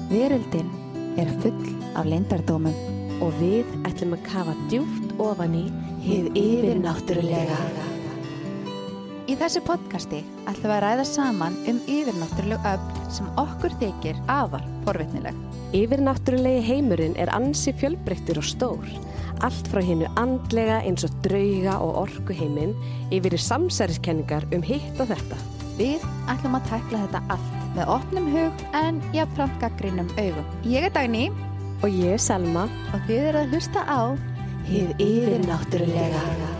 Veröldin er full af leyndardómum og við ætlum að kafa djúpt ofan í hið yfirnáttúrulega. Í þessu podcasti ætlum við að ræða saman yfirnáttúruleg öfl sem okkur þykir afar forvitnileg. Yfirnáttúrulegi heimurinn er ansi fjölbreyttur og stór. Allt frá hinu andlega eins og drauga og orkuheiminn yfir í samsæriskenningar hitt og þetta. Við ætlum að tækla þetta allt með opnum hug en jafnframt gagnrýnum augum. Ég er Dagný og ég er Selma og þið eruð að hlusta á hið yfirnáttúrulega.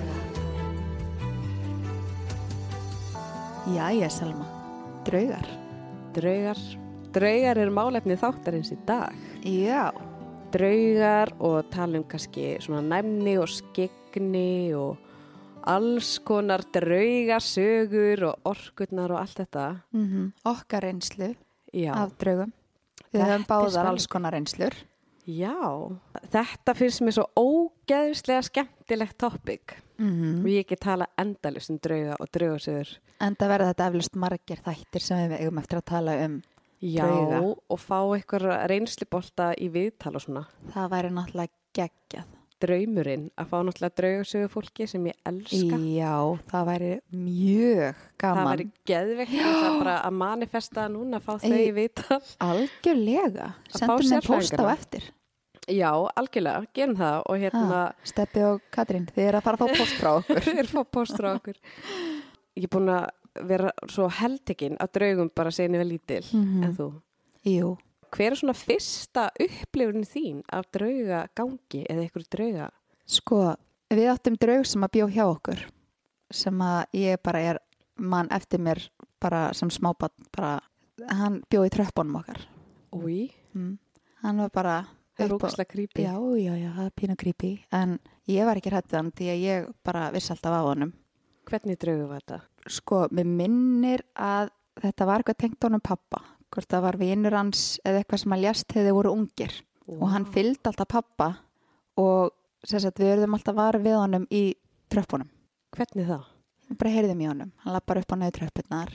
Jæja Selma, draugar. Draugar eru málefni þáttarins í dag. Já. Draugar og tala kannski svona næmni og skyggni og alls konar draugasögur og orkurnar og allt þetta. Okkar reynslu Já. Af draugum. Við höfum báðar alls konar reynslur. Já, þetta finnst mér svo ógeðslega skemmtilegt topic. Og ég ekki tala endalaust drauga og draugasögur. Enda verða þetta eflaust margir þættir sem við eigum eftir að tala drauga. Já, og fá eitthvað reynslubolta í viðtal og svona. Það væri náttúrulega geggjað. Draumurinn að fá náttúrulega draugasögu fólki sem ég elska. Já, það væri mjög gaman. Það væri geðveikt bara að manifesta núna að fá þau í viðtal. Algjörlega. Sendum mér post á eftir. Já, algjörlega, gerum það og Steppi og Katrín, þið eru að fara að fá post frá okkur. Þið eru að fá post frá okkur. Ég er búin að vera svo heltekin af draugum bara síðan ég var lítil, en þú? Jú. Hver er svona fyrsta upplifunin þín af draugagangi eða eitthvað drauga? Sko, við áttum draug sem að bjó hjá okkur, sem að ég bara mann eftir mér bara sem smábarn, bara, hann bjó í tröppunum okkar. Új. Hann var bara Það er ógeðslega creepy. Já, það er pínu creepy, en ég var ekki hrædd við hann því að ég bara vissi alltaf á honum. Hvernig draugur var þetta? Sko, mér minnir að þetta var eitthvað tengt honum pappa. Hvort það var vinur hans eða eitthvað sem hann lést þegar þeir voru ungir. Og hann fylgdi alltaf pappa og við verðum alltaf var við honum í tröppunum. Hvernig það? Við bara heyrðum í honum. Hann lappar upp á neðu tröppurnar.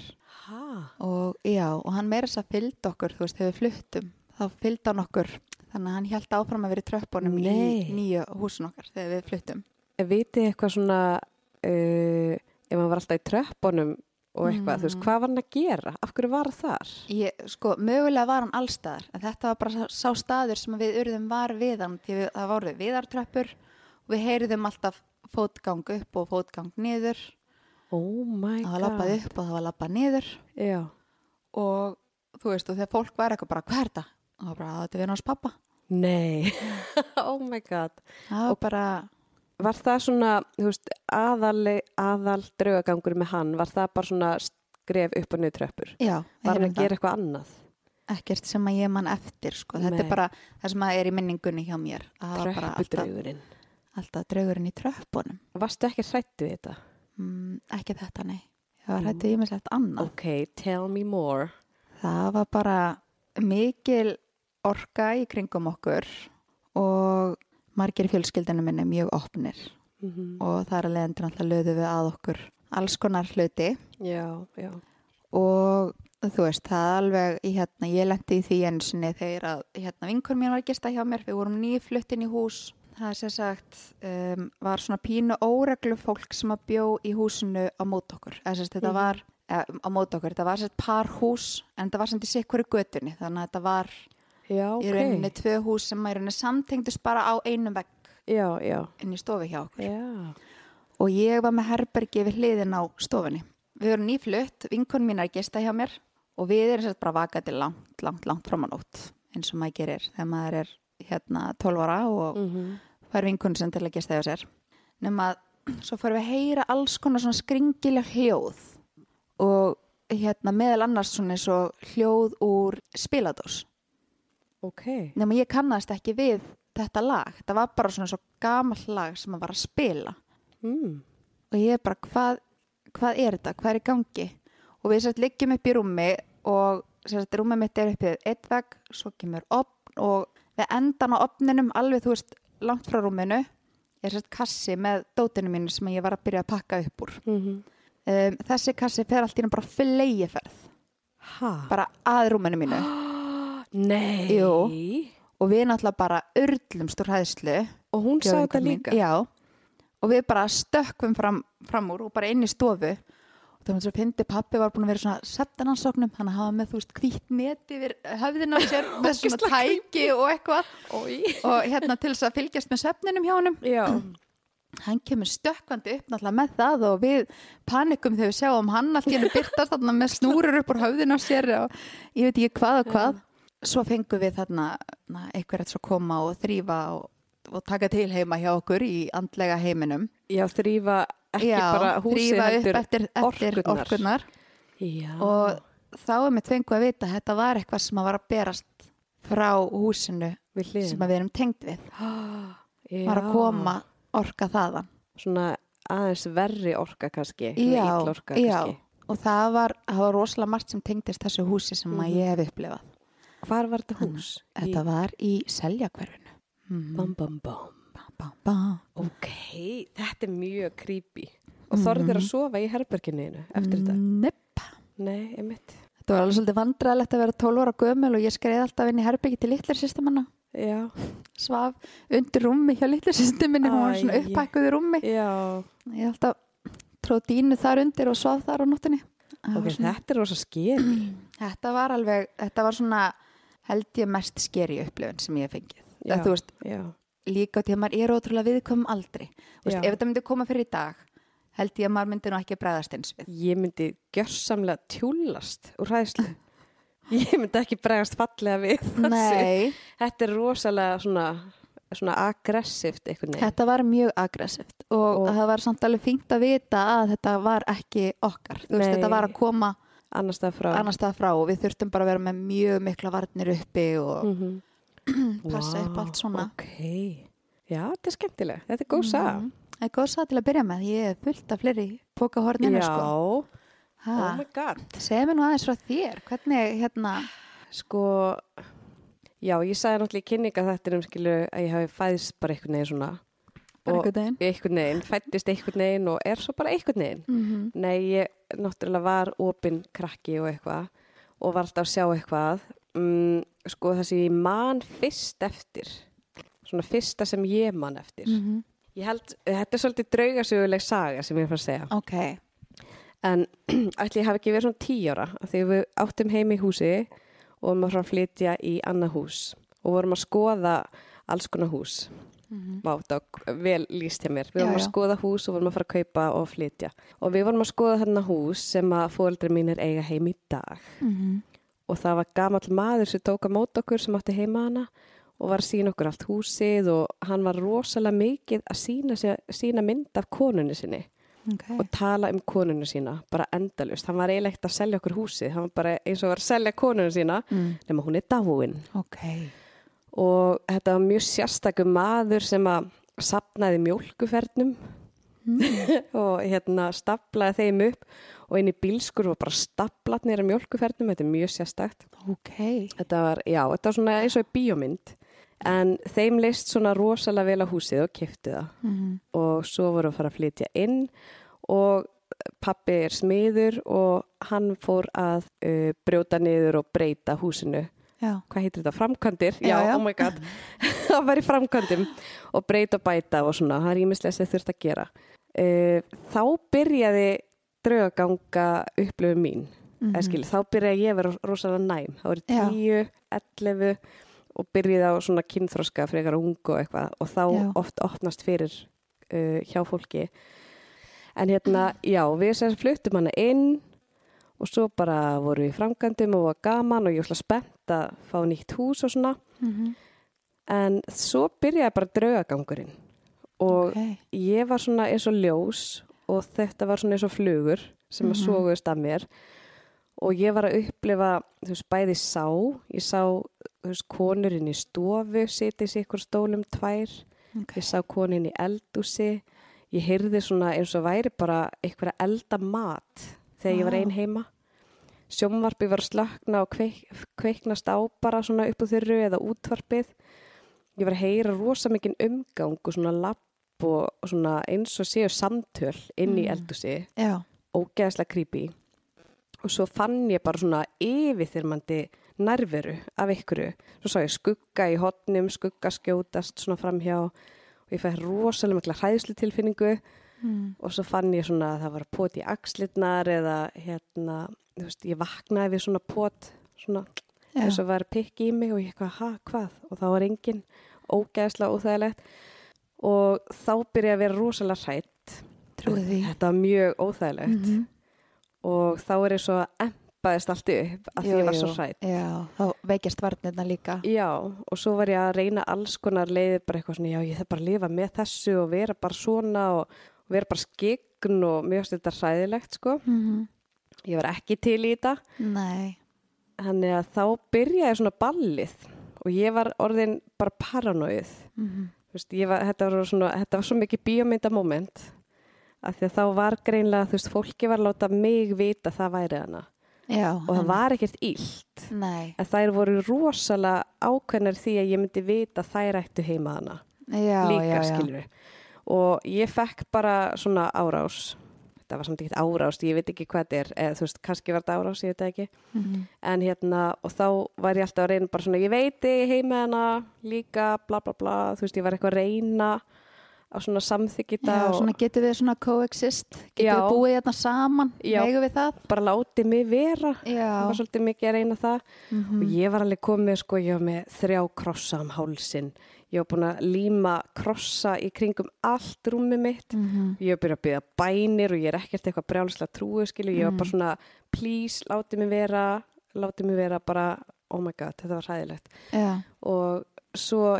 Og hann meira þess að fylgdi okkur, þú veist, þegar við fluttum. Þá fylgdi hann okkur. Þannig að hann hélt áfram að vera í tröppunum í nýju húsin okkar þegar við fluttum. Vitið eitthvað svona, ef hann var alltaf í tröppunum og eitthvað, þú veist, hvað var hann að gera? Af hverju var þar? Sko, mögulega var hann allstaðar, en þetta var bara sá staður sem við urðum var við hann, því það voru viðartröppur og við heyrðum alltaf fótgang upp og fótgang niður. Oh my God. Það var lappað upp og það var lappað niður. Já. Og þú veist, og þegar fólk var eitthvað bara, hvað er þetta? Og það var bara, þetta er vinur hans pappa. Nei, oh my God. Það var bara... Var það svona, þú veist, aðal draugagangur með hann, var það bara svona skref upp og niður tröppur? Já. Var hann að gera eitthvað annað? Ekkert sem að ég man eftir, sko. Þetta er bara það sem er í minningunni hjá mér. Tröppudraugurinn. Alltaf draugurinn í tröppunum. Varstu ekki hrædd við þetta? Ekki þetta, nei. Ég var hrædd við ýmislegt annað. Ok, tell me more. Það var bara mikil orka í kringum okkur og margir í fjölskyldinu minni mjög opnir og það að leiðandi náttúrulega lögðu við að okkur alls konar hluti. Já. Og þú veist, það alveg ég lenti í því einu sinni þegar að vinkur mín var að gista hjá mér, við vorum nýflutt inn í hús. Það sem sagt var svona pínu óreglu fólk sem að bjó í húsinu á mót okkur. Þetta var á mót okkur, þetta var parhús en þetta var samt í sikkurri götunni, þannig að þetta var í rauninni 2 hús sem í rauninni samtengdust bara á einum vegg inn í stofu hjá okkur. Já. Og ég var með herbergi við hliðin á stofunni. Við vorum nýflutt, vinkonu mín að gista hjá mér og við erum bara vakandi langt fram á nótt eins og maður gerir þegar maður er 12 ára og fær vinkonu sem til að gista hjá sér. Nema svo fórum við að heyra alls konar svona skringileg hljóð og meðal annars svona eins og hljóð úr spiladós. Ok. Nema ég kannast ekki við þetta lag. Það var bara svona svo gamalt lag sem að var að spila. Og ég bara, hvað er þetta? Hvað er í gangi? Og við liggjum upp í rúmi og rúmið mitt upp í 1 vegg, svo kemur opn og við endan á opninum alveg, þú veist, langt frá rúminu er kassi með dótinu mínu sem ég var að byrja að pakka upp úr. Þessi kassi fer allt í bara flegiferð. Bara að rúminu mínu. Nei. Jú. Og við náttúrulega bara urlumst úr hræðslu. Og hún sá þetta líka? Já. Og við bara stökkvum fram úr og bara inn í stofu. Og það var svo fyndi, pabbi var búin að vera svona svefnaransóknum, hann hafa með, þú veist, hvítt neti yfir höfðina á sér með svona tæki og eitthvað. Og hérna til þess að fylgjast með svefninum hjá honum. Já. Hann kemur stökkvandi upp náttúrulega með það og við panikum þegar við sjáum hann allt í hennu byrtast þarna með snúrur upp úr höfðina á sér og ég veit ekki hvað og hvað. Svo fengum við þarna eitthvað að koma og þrífa og taka til heima hjá okkur í andlega heiminum. Já, þrífa ekki bara húsið heldur eftir orkurnar. Já. Og þá við fengum að vita að þetta var eitthvað sem var að berast frá húsinu sem við erum tengd við. Var að koma orka þaðan. Svona aðeins verri orka kannski. Já, orka, já. Kannski. Og það var rosalega margt sem tengdist þessu húsi sem ég hef upplifað. Hvar var þetta hús? Þetta var í Seljahverfinu. Bam, bam, bam. Bam, bam. Ok, þetta mjög creepy. Og þorðir að sofa í herberginu eftir þetta? Nepp. Nei, einmitt. Þetta var alveg svolítið vandræðilegt að vera 12 ára gömul og ég skreið alltaf inn í herbergi til litlar systur manna. Já. Svaf undir rúmi hjá litlar systur minni, hún var svona upphækkuð í rúmi. Já. Ég alltaf tróð dínu þar undir og svaf þar á nóttinni. Ok, þetta rosa skeri. Þetta var svona held ég mest skeri upplifun sem ég hef fengið. Já, þú veist, líka því að maður ótrúlega viðkvæmum aldrei. Veist, ef þetta myndi koma fyrir í dag, held ég að maður myndi nú ekki bregðast eins við. Ég myndi gjörsamlega tjúllast úr hræðslu. Ég myndi ekki bregðast fallega við. Nei. Þetta rosalega svona aggressíft einhvern veginn. Þetta var mjög aggressíft og það var samt alveg fínt að vita að þetta var ekki okkar. Þú veist, þetta var að koma annars staðar frá og við þurftum bara að vera með mjög mikla varnir uppi og passa upp allt svona. Ok, já, þetta er skemmtileg. Þetta er góð saga. Það er góð saga til að byrja með. Ég hef fullt af fleiri pókahorninu, sko. Já, oh my god. Segðu mér nú aðeins frá þér. Hvernig, Sko, já, ég sagði náttúrulega í kynninga þættinum, skilu, að ég hafi fæðst bara einhvern veginn svona. Bara einhvern veginn? Fæddist einhvern veginn og er svo bara einhvern veginn. Nei, ég náttúrulega var opinn krakki og eitthvað og var alltaf að sjá eitthvað. Sko, það sem ég man fyrst eftir, svona fyrsta sem ég man eftir. Ég held, þetta er svolítið draugasöguleg saga sem ég er að segja. Ok. En ætli ég hafi ekki verið svona 10 ára, þegar við áttum heim í húsi og vorum að flytja í annað hús og vorum að skoða alls konar hús. Vá, það var vel lýst hjá mér. Við vorum að skoða hús og vorum að fara að kaupa og flytja. Og við vorum að skoða þarna hús sem að foreldrar mínir eiga heim í dag. Og það var gamall maður sem tók að móta okkur sem átti heima hana og var að sýna okkur allt húsið og hann var rosalega mikið að sýna mynd af konunni sinni. Okay. Og tala konunni sína, bara endalaust. Hann var eiginlega ekkert að selja okkur húsið, hann var bara eins og var að selja konunni sína, nema hún er dáin. Okay. Og þetta var mjög sérstakur maður sem að safnaði mjólkufernum og staplaði þeim upp og inn í bílskur var bara staplat nýra mjólkufernum, þetta er mjög sérstakt. Okay. Þetta var svona eins og bíómynd. En þeim leist svona rosalega vel á húsið og keyptu það. Og svo voru að fara að flytja inn og pabbi er smiður og hann fór að brjóta niður og breyta húsinu. Já. Hvað heitir þetta? Framkvæmdir? Já, oh my god. Það var í framkvæmdum og breyta og bæta og svona. Það er ýmislegt sem þurft að gera. Þá byrjaði draugaganga upplifun mín. Þá byrjaði ég að vera rosalega næm. Það voru 10, 11 og byrjaði á svona kynþroska frekar ungu og eitthvað og þá oft opnast fyrir hjá fólki. En við sem fluttum hana inn og svo bara voru við í framkvæmdum og var gaman og ég var spennt að fá nýtt hús og svona. En svo byrjaði bara draugagangurinn og ég var svona eins og ljós og þetta var svona eins og flugur sem að soguðust af mér. Og ég var að upplifa, bæði ég sá konur inn í stofu, sitja í sikkur stólum 2. Ég sá konur inn í eldhúsi. Ég heyrði svona eins og væri bara eitthvað að elda mat þegar ég var ein heima. Sjónvarpið var að slökkna og kveiknast á bara svona upp á þurru eða útvarpið. Ég var að heyra rosa mikinn umgang og svona lapp og svona eins og séu samtöl inn í eldhúsi. Ógeðslega creepy. Og svo fann ég bara svona yfirþyrmandi nærveru af ykkur. Svo sá ég skugga í hornum, skugga skjótast svona framhjá og ég fæ rosalega mikla hræðslutilfinningu og svo fann ég svona að það var pot í axlirnar eða þú veist, ég vaknaði við svona pot, svona þess að var pikk í mig og ég hvað? Og þá var engin ógeðslega óþægilegt og þá byrjaði að vera rosalega hrætt. Trúið því. Þetta var mjög óþægilegt og þá er ég svo empaðist allt upp að því ég var svo hrætt. Já, þá veikjast varnirna líka. Já, og svo var ég að reyna alls konar leiðir, bara eitthvað svona, já, ég þarf bara að lifa með þessu og vera bara svona og vera bara skygn og mjög þetta hræðilegt, sko. Ég var ekki til í þetta. Nei. Þannig að þá byrjaði svona ballið og ég var orðin bara paranoið. Þú veist, þetta var svo mikið bíómyndamoment af því að þá var greinlega, þú veist, fólki var að láta mig vita það væri hana. Já. Og það var ekkert illt. Nei. En þær voru rosalega ákveðnar því að ég myndi vita að þær ættu heima hana. Já, líka, skilur við. Og ég fekk bara svona árás. Það var samt ekkert árás, ég veit ekki hvað þetta er, eða þú veist, kannski var þetta árás, ég veit það ekki. En og þá var ég alltaf að reyna bara svona, ég veit heima hana líka, bla bla bla, þú veist, ég var eitthvað að reyna að svona samþykja þetta. Já, svona getur við svona coexist, getur við búið hérna saman, megum við það? Bara látið mig vera, það var svolítið mikið að reyna það og ég var alveg komið, sko, ég var með 3 krossa hálsinn. Ég var búin að líma krossa í kringum allt rúmið mitt. Ég var byrjað að biðja bænir og ég er ekkert eitthvað brjálæslega trúið, skilu. Ég var bara svona, please, látið mig vera bara, oh my god, þetta var hræðilegt. Já. Og svo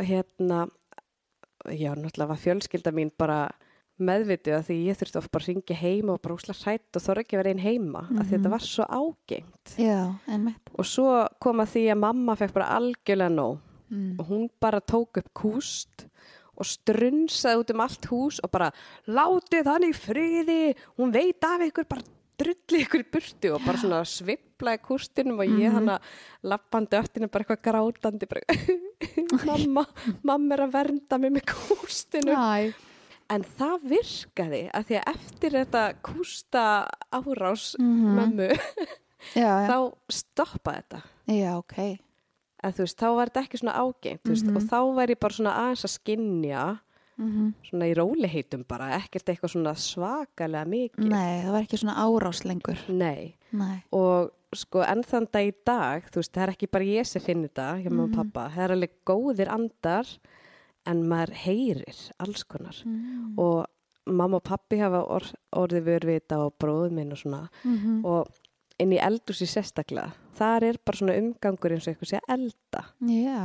náttúrulega var fjölskylda mín bara meðvituð að því ég þurfti oft bara að ringja heima og bara úsla hrætt og þorði ekki að vera einn heima að þetta var svo ágengt. Já, einmitt. Og svo kom að því að mamma fekk bara algjörlega nóg. Og hún bara tók upp kúst og strunsaði út allt hús og bara látið hann í friði, hún veit af ykkur, bara drullið ykkur í burtu og bara svona sviplaði kústinum og ég þannig að lappandi öftinu bara eitthvað grátandi bara, mamma er að vernda mig með kústinum. En það virkaði að því að eftir þetta kústa árás mömmu þá stoppaði þetta. Já, ok. En þú veist, þá var þetta ekki svona ágengt, þú veist, og þá var ég bara svona aðeins að skynja, svona í róliheitum bara, ekkert eitthvað svona svakalega mikið. Nei, það var ekki svona árás lengur. Nei. Og sko, enn þann dag í dag, þú veist, það er ekki bara ég sem finn þetta hjá mamma og pappa, það er alveg góðir andar, en maður heyrir alls konar. Og mamma og pappi hafa orðið vörvita og bróður minn og svona, og inn í eldhúsi sérstaklega. Þar er bara svona umgangur eins og eitthvað sé að elda. Já.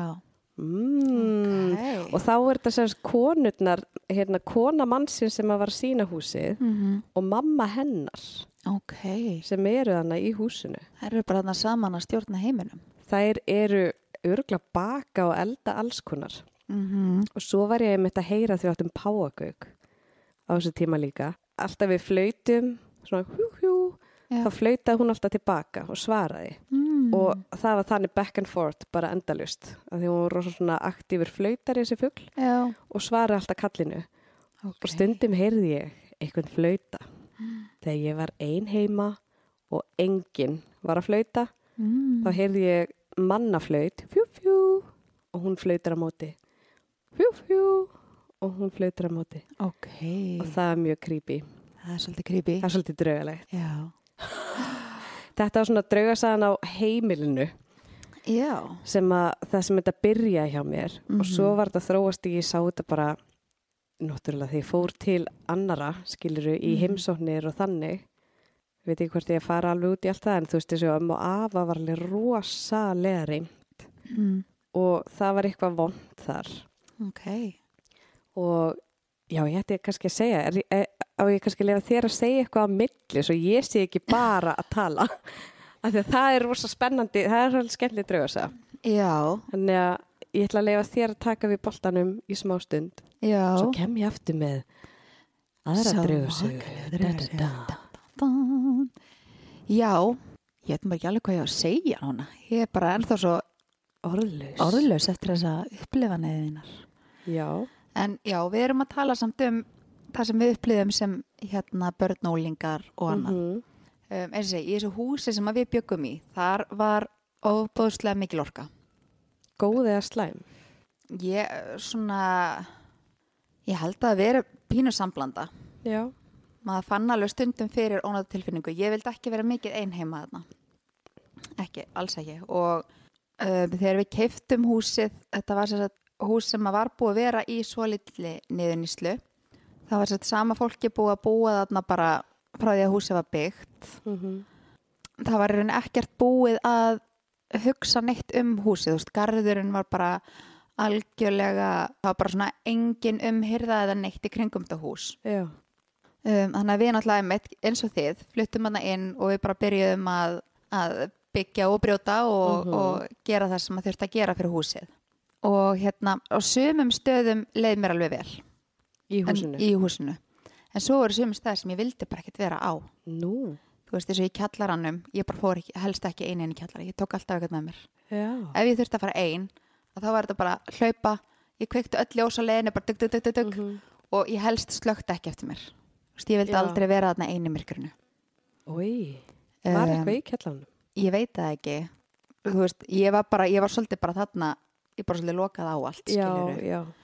Okay. Og þá er þetta sem konurnar, kona mannsins sem var að sína húsið og mamma hennar sem eru þarna í húsinu. Þær eru bara þarna saman að stjórna heiminum. Þær eru örugglega baka og elda alls konar. Og svo var ég einmitt að heyra því áttum páagauk á þessu tíma líka. Alltaf við flautum, svona hjú, þá flautaði hún alltaf tilbaka og svaraði. Og það var þannig back and forth, bara endalust. Af því hún var rosa svona aktífur flautari þessi fugl og svaraði alltaf kallinu. Og stundum heyrði ég einhvern flauta. Þegar ég var ein heima og enginn var að flauta, þá heyrði ég mannaflaut, fjú, fjú, og hún flautar á móti. Fjú, fjú, og hún flautar á móti. Ok. Og það er mjög creepy. Það er svolítið creepy. Það er svolítið draugalegt. Já. Þetta var svona draugasagan á heimilinu. Já. Það sem þetta byrjaði hjá mér og svo var þetta þróast ég sá þetta bara náttúrulega því ég fór til annara, skiluru, í heimsóknir og þannig. Ég veit ekki hvort ég að fara alveg út í allt það en þú veist þessu að og afa var alveg rosalega reynd og það var eitthvað vont þar. Ok. Og já, ég ætti kannski að segja, á ég kannski að lefa þér að segja eitthvað á milli svo ég sé ekki bara að tala. Af því að það er rosa spennandi, það er svolítið skemmtileg draugasaga. Já. Þannig að ég ætla að lefa þér að taka við boltanum í smá stund. Já. Svo kem ég aftur með aðra draugasögu. Já, ég veit bara ekki alveg hvað ég á að segja núna. Ég er bara ennþá svo orðlaus eftir þessa upplifanir þínar. Já. En já, við erum að tala samt það sem við upplifum sem börnólingar og annað. Eins og segi, í þessu húsi sem við bjöggum í, þar var Óbúðslega mikil orka. Góð eða slæm? Ég held að vera pínu samblanda. Já. Maður fann alveg stundum fyrir ónáða tilfinningu. Ég vildi ekki vera mikið ein heima þarna. Ekki, alls ekki. Og þegar við keyptum húsið, þetta var hús sem var búið að vera í svo litli niðurníslu. Það var sama fólki búið að búa þarna bara frá því að húsið var byggt. Það var ekkert búið að hugsa neitt húsið. Þú veist, garðurinn var bara algjörlega, það var bara svona engin hirða eða neitt í kringum þetta hús. Já. Þannig að við náttúrulega eins og þið fluttum hana inn og við bara byrjuðum að byggja og brjóta og gera það sem að þurfti að gera fyrir húsið. Og á sumum stöðum leið mér alveg vel. Í húsinu? Í húsinu. En svo eru sumum stöðar sem ég vildi bara ekkert vera á. Nú? Þú veist, þessu í kjallaranum, ég bara fór helst ekki einu í kjallara. Ég tók alltaf eitthvað með mér. Já. Ef ég þurfti að fara ein, þá var þetta bara hlaupa, ég kveikti öll ljós á leiðinu, bara dugg, og ég helst slökkti ekki eftir mér. Þú veist, ég vildi aldrei vera þarna einu í myrkrinu. Ói, var eitthvað í kjallaranum? Ég veit það ekki. Þú veist, ég var svolítið bara þarna, ég bara svolítið lokað á allt, skilurðu.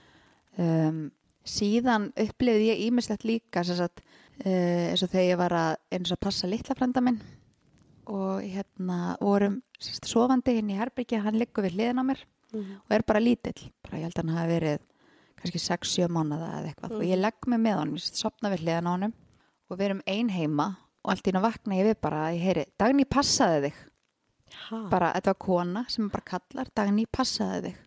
Já. Síðan upplifði ég ýmislegt líka, eins og þegar ég var að passa litla frænda minn og vorum sofandi inn í herbergi, hann liggur við hliðina á mér og bara lítill, bara ég held að hann hafi verið kannski 6-7 mánuða eða eitthvað og ég legg mig með honum, sopna við hliðina á honum og við erum ein heima og allt í einu vakna ég við bara að ég heyri Dagný, passaði þig. Bara, þetta var kona sem bara kallar, Dagný, passaði þig.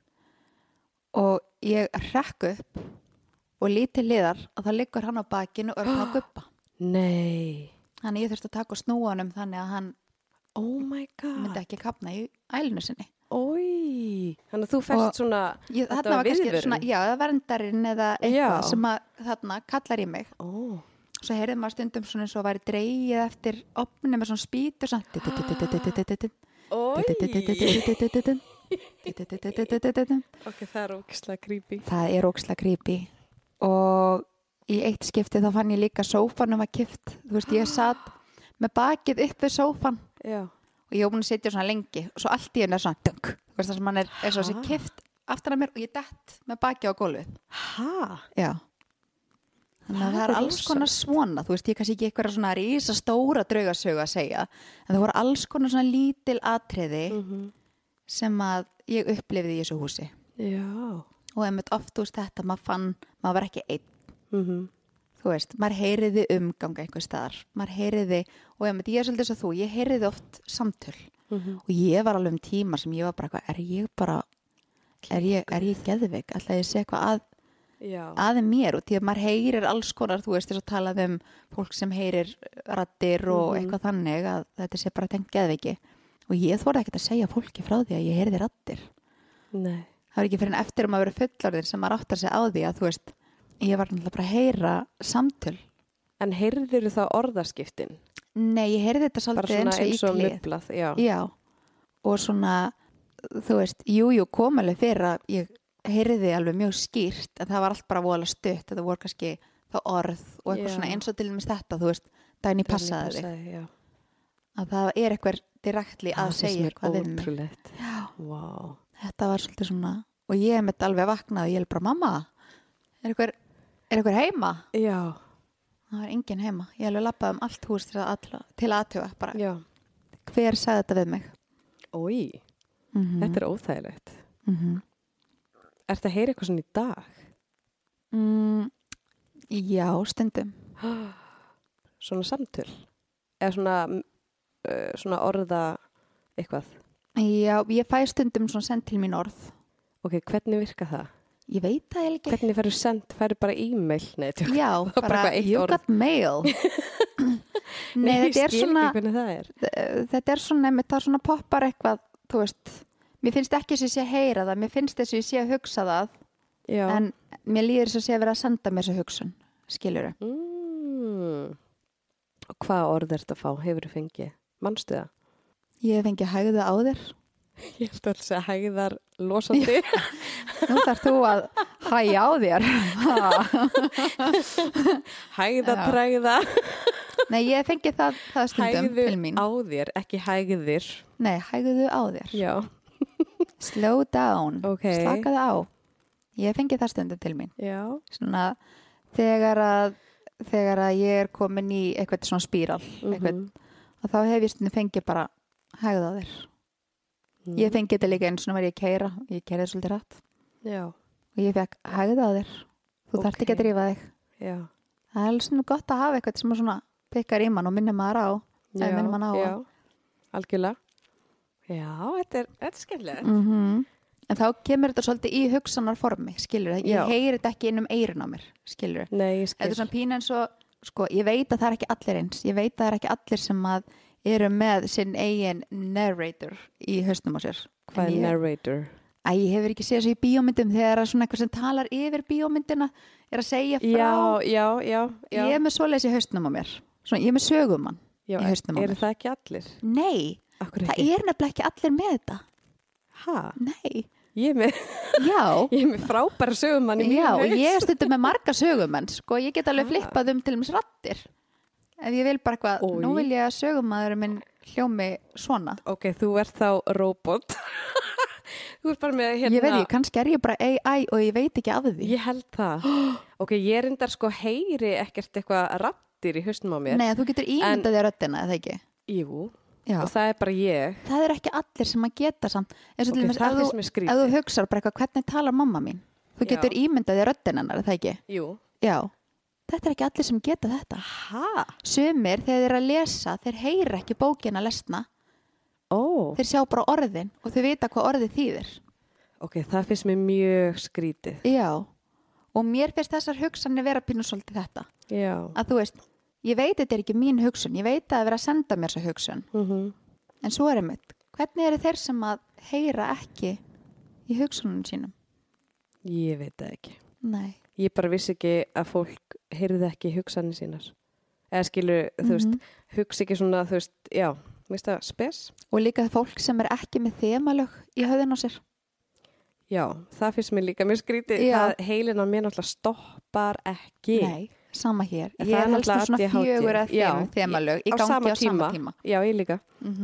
Og ég hrekk upp og lítið liðar að það liggur hann á bakinu og hann á gubba. Nei. Þannig ég þurfti að taka og snúa honum þannig að hann myndi ekki kapna í ælinu sinni. Ói, þannig að þú færst svona, þetta var viðvörun. Já, það verndarinn eða eitthvað sem að þarna kallar í mig. Svo heyrði maður stundum svona eins og væri dreigið eftir opni með svona spýtur svona. Ok, það er ógeðslega creepy. Það er ógeðslega creepy. Og í eitt skipti þá fann ég líka sófanum var kipt. Þú veist, ég satt með bakið upp við sófan. Já. Og ég var búin að sitja svona lengi og svo allt í henni svona dunk. Þú veist, það sem hann er svo þessi kipt aftan að mér og ég dett með bakið á gólfið. Já. Þannig að það er alls konar svona, þú veist, ég kannski ekki eitthvað svona rísa stóra draugasögu að segja, en það voru alls konar svona lítil atriði sem að ég upplifði í þessu húsi. Já. Og einmitt oft, þú veist, þetta, maður var ekki einn. Þú veist, maður heyriði umganga einhver staðar, maður heyriði, og einmitt ég er svolítið svo þú, ég heyriði oft samtöl og ég var alveg tíma sem ég var bara eitthvað, er ég geðveik, ætla ég að segja eitthvað að mér og því að maður heyrir alls konar, þú veist, þess að talað fólk sem heyrir raddir og eitthvað þannig að þetta sé bara tengt geðveiki og ég þorði ekkert að segja fólki frá því að ég heyrði raddir. Nei. Það var ekki fyrir en eftir maður verið fullorðin sem maður áttar sig á því að þú veist, ég var náttúrulega bara að heyra samtöl. En heyrðir þá orðaskiptin? Nei, ég heyrði þetta svolítið eins og mublað, já. Og svona, þú veist, jú, kom alveg fyrir að ég heyrði alveg mjög skýrt en það var allt bara voðalega stutt, þetta voru kannski þá orð og eitthvað svona eins og til dæmis þetta, þú veist, Dagný passaði þig. Að það er eitthvað direktli að segja eitthvað við mig. Já, wow. Þetta var svolítið svona, og ég hef mitt alveg vaknað og ég er bara, mamma, er eitthvað heima? Já. Það var enginn heima, ég hef alveg labbað allt hús til aðtuga, bara. Já. Hver sagði þetta við mig? Ói, þetta er óþægilegt. Ertu að heyra eitthvað svona í dag? Já, stundum. Svona samtöl? Eða svona orða eitthvað? Já, ég fæ stundum svona send til mín orð. Ok, hvernig virka það? Ég veit það ekki. Hvernig færðu send? Færðu bara e-mail? Nei, já, bara you got mail. Nei, þetta er svona... Ég skil ekki hvernig það er. Þetta er svona, það er svona poppar eitthvað, þú veist... Mér finnst ekki þess að ég sé að heyra það, mér finnst þess að ég sé að hugsa það, en mér líður þess að sé að vera að senda mér þessu hugsun, skilurðu. Og hvað orð er þetta að fá? Hefur þú fengið? Manstu það? Ég hef fengið hægða á þér. Ég held að segja hægðar losandi. Nú þarf þú að hægja á þér. Hægða, trægða. Nei, ég fengi það stundum til mín. Hægðu á þér, ekki hægðir. Nei, hægðu á þér. Já. Slow down, Okay. slakaðu á. Ég fengi það stundum til mín. Já. Svona þegar að ég er komin í eitthvað svona spíral, og þá hef ég stundum fengið bara hægðu á þér. Ég fengi þetta líka eins og var ég að keyra, ég keyrði svolítið rætt. Já. Og ég fekk hægðu á þér. Þú þarft ekki að drífa þig. Já. Það er alveg svona gott að hafa eitthvað sem er svona pikkar í mann og minnir maður á. Minnir mann á. Já, algjörlega. Já, þetta er skemmtilegt. En þá kemur þetta svolítið í hugsanarformi, skilur það. Ég heyri þetta ekki inn eirin á mér, skilur það. Nei, ég skil. Þetta er svona pínu eins og, sko, ég veit að það er ekki allir eins. Ég veit að það er ekki allir sem að eru með sinn eigin narrator í hausnum á sér. Hvað er narrator? Ég hefur ekki séð þessu í bíómyndum þegar að svona eitthvað sem talar yfir bíómyndina er að segja frá. Já. Ég er með svoleiðis í hausnum á mér. Svona, ég er með sögumann í hausnum á mér. Eru það ekki allir? Nei, það er nefnilega ekki allir með þetta. Ha? Nei. Ég er með frábæra sögumann í mínu haus. Já, ég er stundum með marga sögumenn. Sko, ég get alveg flippað til mér rattir. Ef ég vil bara eitthvað, nú vil ég að sögumæðurinn minn hljómi svona. Ok, þú ert þá robot. Þú ert bara með hérna. Ég veit ekki, kannski er ég bara AI og ég veit ekki af því. Ég held það. Ok, ég reyndar sko heyri ekkert eitthvað rattir í hausnum á mér. Nei, þú getur ímyndað þér röddina, eða ekki? Jú, já. Og það er bara ég. Það er ekki allir sem að geta samt. Ok, það finnst mér skrítið. Ef þú hugsar bara eitthvað, hvernig talar mamma mín? Þú getur ímyndað þér röddina hennar, eða ekki? Jú. Já. Þetta er ekki allir sem geta þetta. Sumir, þegar þeir eru að lesa, þeir heyra ekki bókina lesna. Þeir sjá bara orðin og þeir vita hvað orðið þýðir. Ok, það finnst mér mjög skrítið. Já, og mér finnst þessar hugsanir vera pínu svolítið þetta. Já. Að þú veist, ég veit þetta er ekki mín hugsun, ég veit að það er verið að senda mér þessa hugsun. En svo er einmitt, hvernig eru þeir sem að heyra ekki í hugsunum sínum? Ég veit það ekki. Nei. Ég bara vissi ekki að fólk heyrði ekki hugsanir sínar. Eða skilur, þú veist, hugsa ekki svona, þú veist, já, veist það, spes. Og líka fólk sem er ekki með þemalög í höfðun á sér. Já, það finnst mér líka mjög skrítið. Það heilin á mér náttúrulega stoppar ekki. Nei, sama hér. Ég er helst með svona 4 eða 5 þemalög í gangi á sama tíma. Já, ég líka.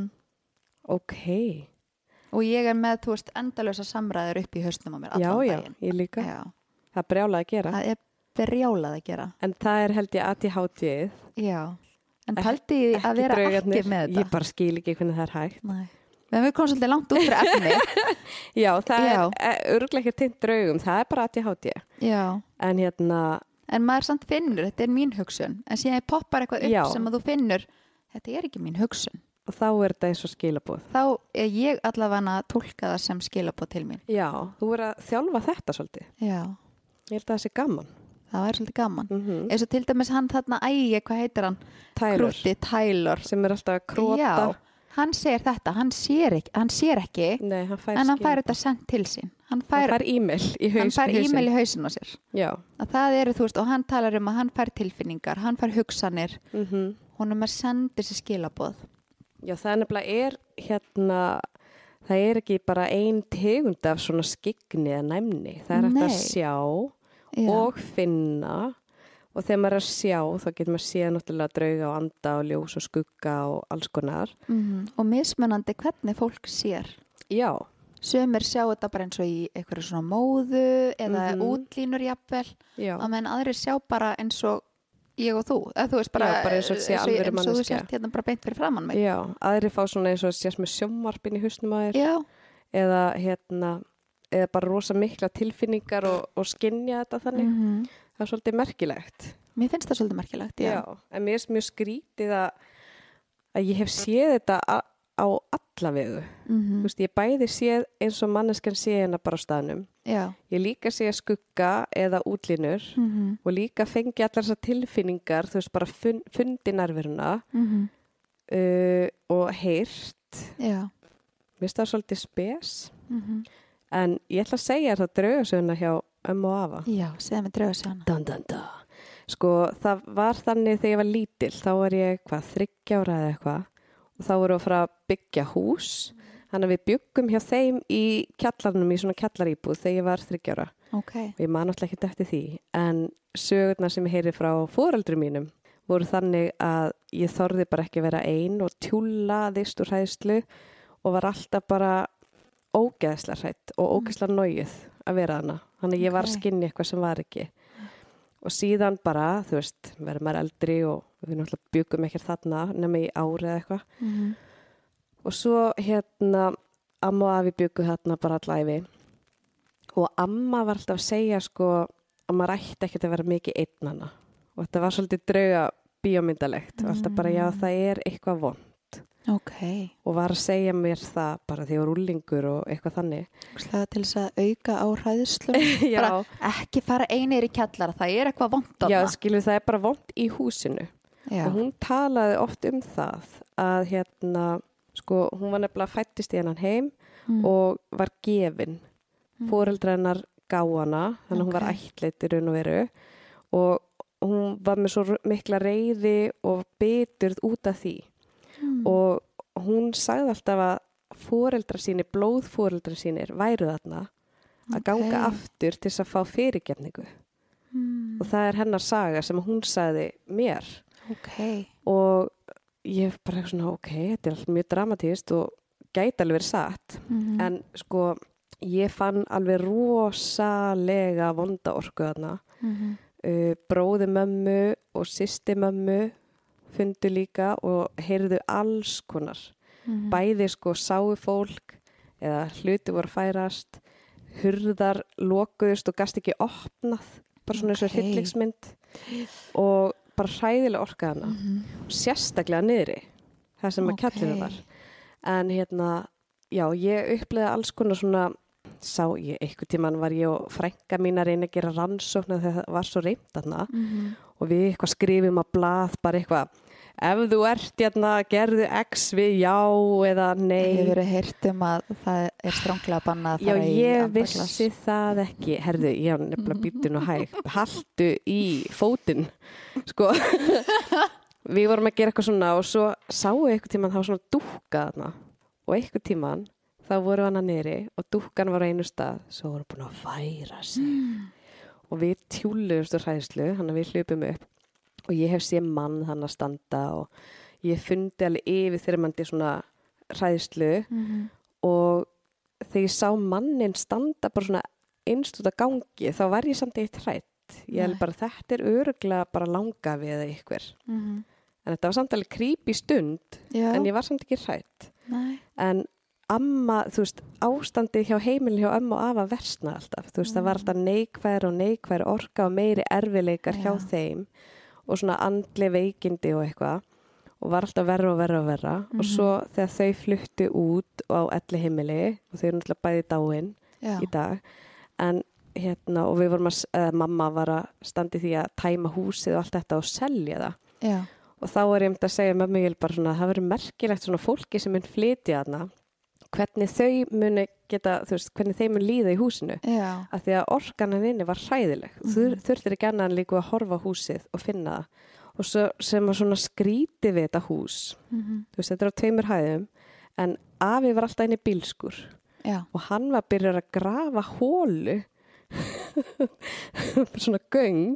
Ok. Og ég er með, þú veist, endalösa samræður upp í hausnum á mér allan daginn. Já, ég líka. Já. Það er brjálað að gera. Það er brjálað að gera. En það er held ég ADHD-ið. Já. En paldi að vera ekki með þetta. Ég bara skil ekki hvernig það er hægt. Nei. En við komum svolítið langt út fyrir efni. Já, það er örugglega ekki tengt draugum. Það er bara ADHD. Já. En En maður samt finnur, þetta er mín hugsun. En síðan poppar eitthvað upp sem að þú finnur, þetta er ekki mín hugsun. Og þá er þetta eins og skilaboð. Þá er ég allavega að tólka það sem skilaboð til mín. Já, þú er að þjálfa þetta svolítið. Já. Ég held að það sé gaman. Það er svolítið gaman. Eins og til dæmis hann þarna hvað heitir hann? Tyler. Sem er alltaf að króta. Já, hann segir þetta. Hann sér ekki. Nei, en hann fær þetta sendt til sín. Hann fær e-mail í hausin. Hann fær e-mail í hausin á sér. Já. Að það eru, þú veist, og hann talar að hann fær tilfinningar, hann fær hugsanir. Honum sendir sér skilaboð. Já, það nefnilega það er ekki bara ein tegund af svona skyggni eða næmni. Það er hægt að sjá og finna, og þegar maður er að sjá þá getur maður séð náttúrulega drauga og anda og ljós og skugga og alls konar. Og mismunandi hvernig fólk sér. Já. Sumir sjá þetta bara eins og í einhverju svona móðu eða útlínur jafnvel. Já. Að menn aðrir sjá bara eins og ég og þú, eða þú veist bara, eins og sé alvöru manneskja. Eins og þú sért hérna bara beint fyrir framann mig. Já, aðrir fá svona eins og sést með sjónvarpin í hausnum að þér. Já. Eða bara rosa mikla tilfinningar og skynja þetta þannig. Það er svolítið merkilegt. Mér finnst það svolítið merkilegt, já. En mér er mjög skrítið að ég hef séð þetta á alla vegu. Þú veist, ég bæði séð eins og manneskjan sé hérna bara á staðnum. Já. Ég líka sé skugga eða útlínur og líka fengi allar þessar tilfinningar, þú veist, bara fundi nærveruna og heyrt. Já. Mér finnst það svolítið spes. En ég ætla að segja það draugasöguna hjá ömmu og afa. Já, segja mig draugasöguna. Sko, það var þannig þegar ég var lítil, þá var ég 3 ára eða eitthvað. Og þá voru að fara að byggja hús. Þannig að við byggum hjá þeim í kjallarnum, í svona kjallaríbúð þegar ég var 3 ára. Okay. Og ég man alltaf ekki eftir því. En sögurnar sem ég heyri frá foreldrum mínum voru þannig að ég þorði bara ekki að vera ein og tjúllaðist úr hræðslu og var alltaf bara ógeðslega hrædd og ógeðslega nójuð að vera hana. Þannig að ég var að skynja eitthvað sem var ekki. Og síðan bara, þú veist, verður maður eldri og við náttúrulega bjugum ekki þarna nema í ári eða eitthvað. Og svo amma og afi bjuggu þarna bara allæfi. Og amma var alltaf að segja sko að maður ætti ekkert að vera mikið einn hana. Og þetta var svolítið drauga bíómyndalegt. Og alltaf bara, já, það er eitthvað vond. Okay. Og var að segja mér það bara því ég var úlingur og eitthvað þannig. Slega til þess að auka á hræðslum. Bara ekki fara einir í kjallara, það er eitthvað vont þarna. Já, skilur, það er bara vont í húsinu. Já. Og hún talaði oft um það að sko, hún var nefnilega fættist í hennan heim og var gefin. Foreldrar hennar gáfu hana, þannig að hún var ættleidd í raun og veru og hún var með svo mikla reiði og biturð út af því. Og hún sagði alltaf að blóðforeldrar sínir væru þarna að ganga aftur til þess að fá fyrirgefningu. Og það er hennar saga sem hún sagði mér. Og ég bara svona, þetta er alltaf mjög dramatískt og gæti alveg verið satt. En sko, ég fann alveg rosalega vonda orku þarna. Bróði mömmu og systir mömmu fundu líka og heyrðu alls konar. Bæði sko sáu fólk eða hluti voru færast, hurðar lokuðust og gast ekki opnað, bara svona eins og hryllingsmynd og bara hræðilega orka hana. Sérstaklega niðri, það sem að kjallinu var. En já, ég upplegaði alls konar svona, einhvern tímann var ég og frænka mín að reyna að gera rannsókn þegar það var svo reynt þarna og við eitthvað skrifum að blað bara eitthvað, ef þú ert gerðu X við já eða nei. Ég verið heyrt að það er stranglega bannað að fara í andaglas. Já, ég andaglas. vissi það ekki. Herðu, ég var nefnilega býtun og hægt. Haltu í fótinn. Sko, við vorum að gera eitthvað svona og svo sáu einhvern tímann þá svona dúkka þarna og einhvern tímann þá voru hana niðri og dúkkan var á einu stað, svo voru búin að færa sig. Og við tjúluðumst úr hræðslu, þannig að við hlupum upp. Og ég hef séð mann hann að standa og ég fundi alveg yfir þegar mann til svona hræðslu og þegar ég sá mannin standa bara svona innst út af gangi þá var ég samt eitt hrædd. Ég held bara þetta er örugglega bara langafi eða ykkur. En þetta var samt alveg creepy stund en ég var samt ekki hrædd. En amma, þú veist, ástandið hjá heimilin hjá amma og afa versna alltaf. Þú veist, það var alltaf neikvæðar orka og meiri erfileikar hjá þeim og svona andleg veikindi og eitthvað og var alltaf verra og svo þegar þau fluttu út á elli heimili og þau eru náttúrulega bæði dáin í dag en og við vorum mamma var að standa í því að tæma húsið og allt þetta og selja það og þá er ég að segja mömmu ég bara svona, það verður merkilegt svona fólki sem mun flytja þarna hvernig þau muni geta, þú veist, hvernig þeim mun líða í húsinu. Af því að orkan hann inni var hræðileg. Þurftir ekki annað en líka að horfa á húsið og finna það. Og svo sem var svona skrítið við þetta hús. Þú veist, þetta er á 2 hæðum, en afi var alltaf inn í bílskur. Og hann var byrjað að grafa hólu, svona göng,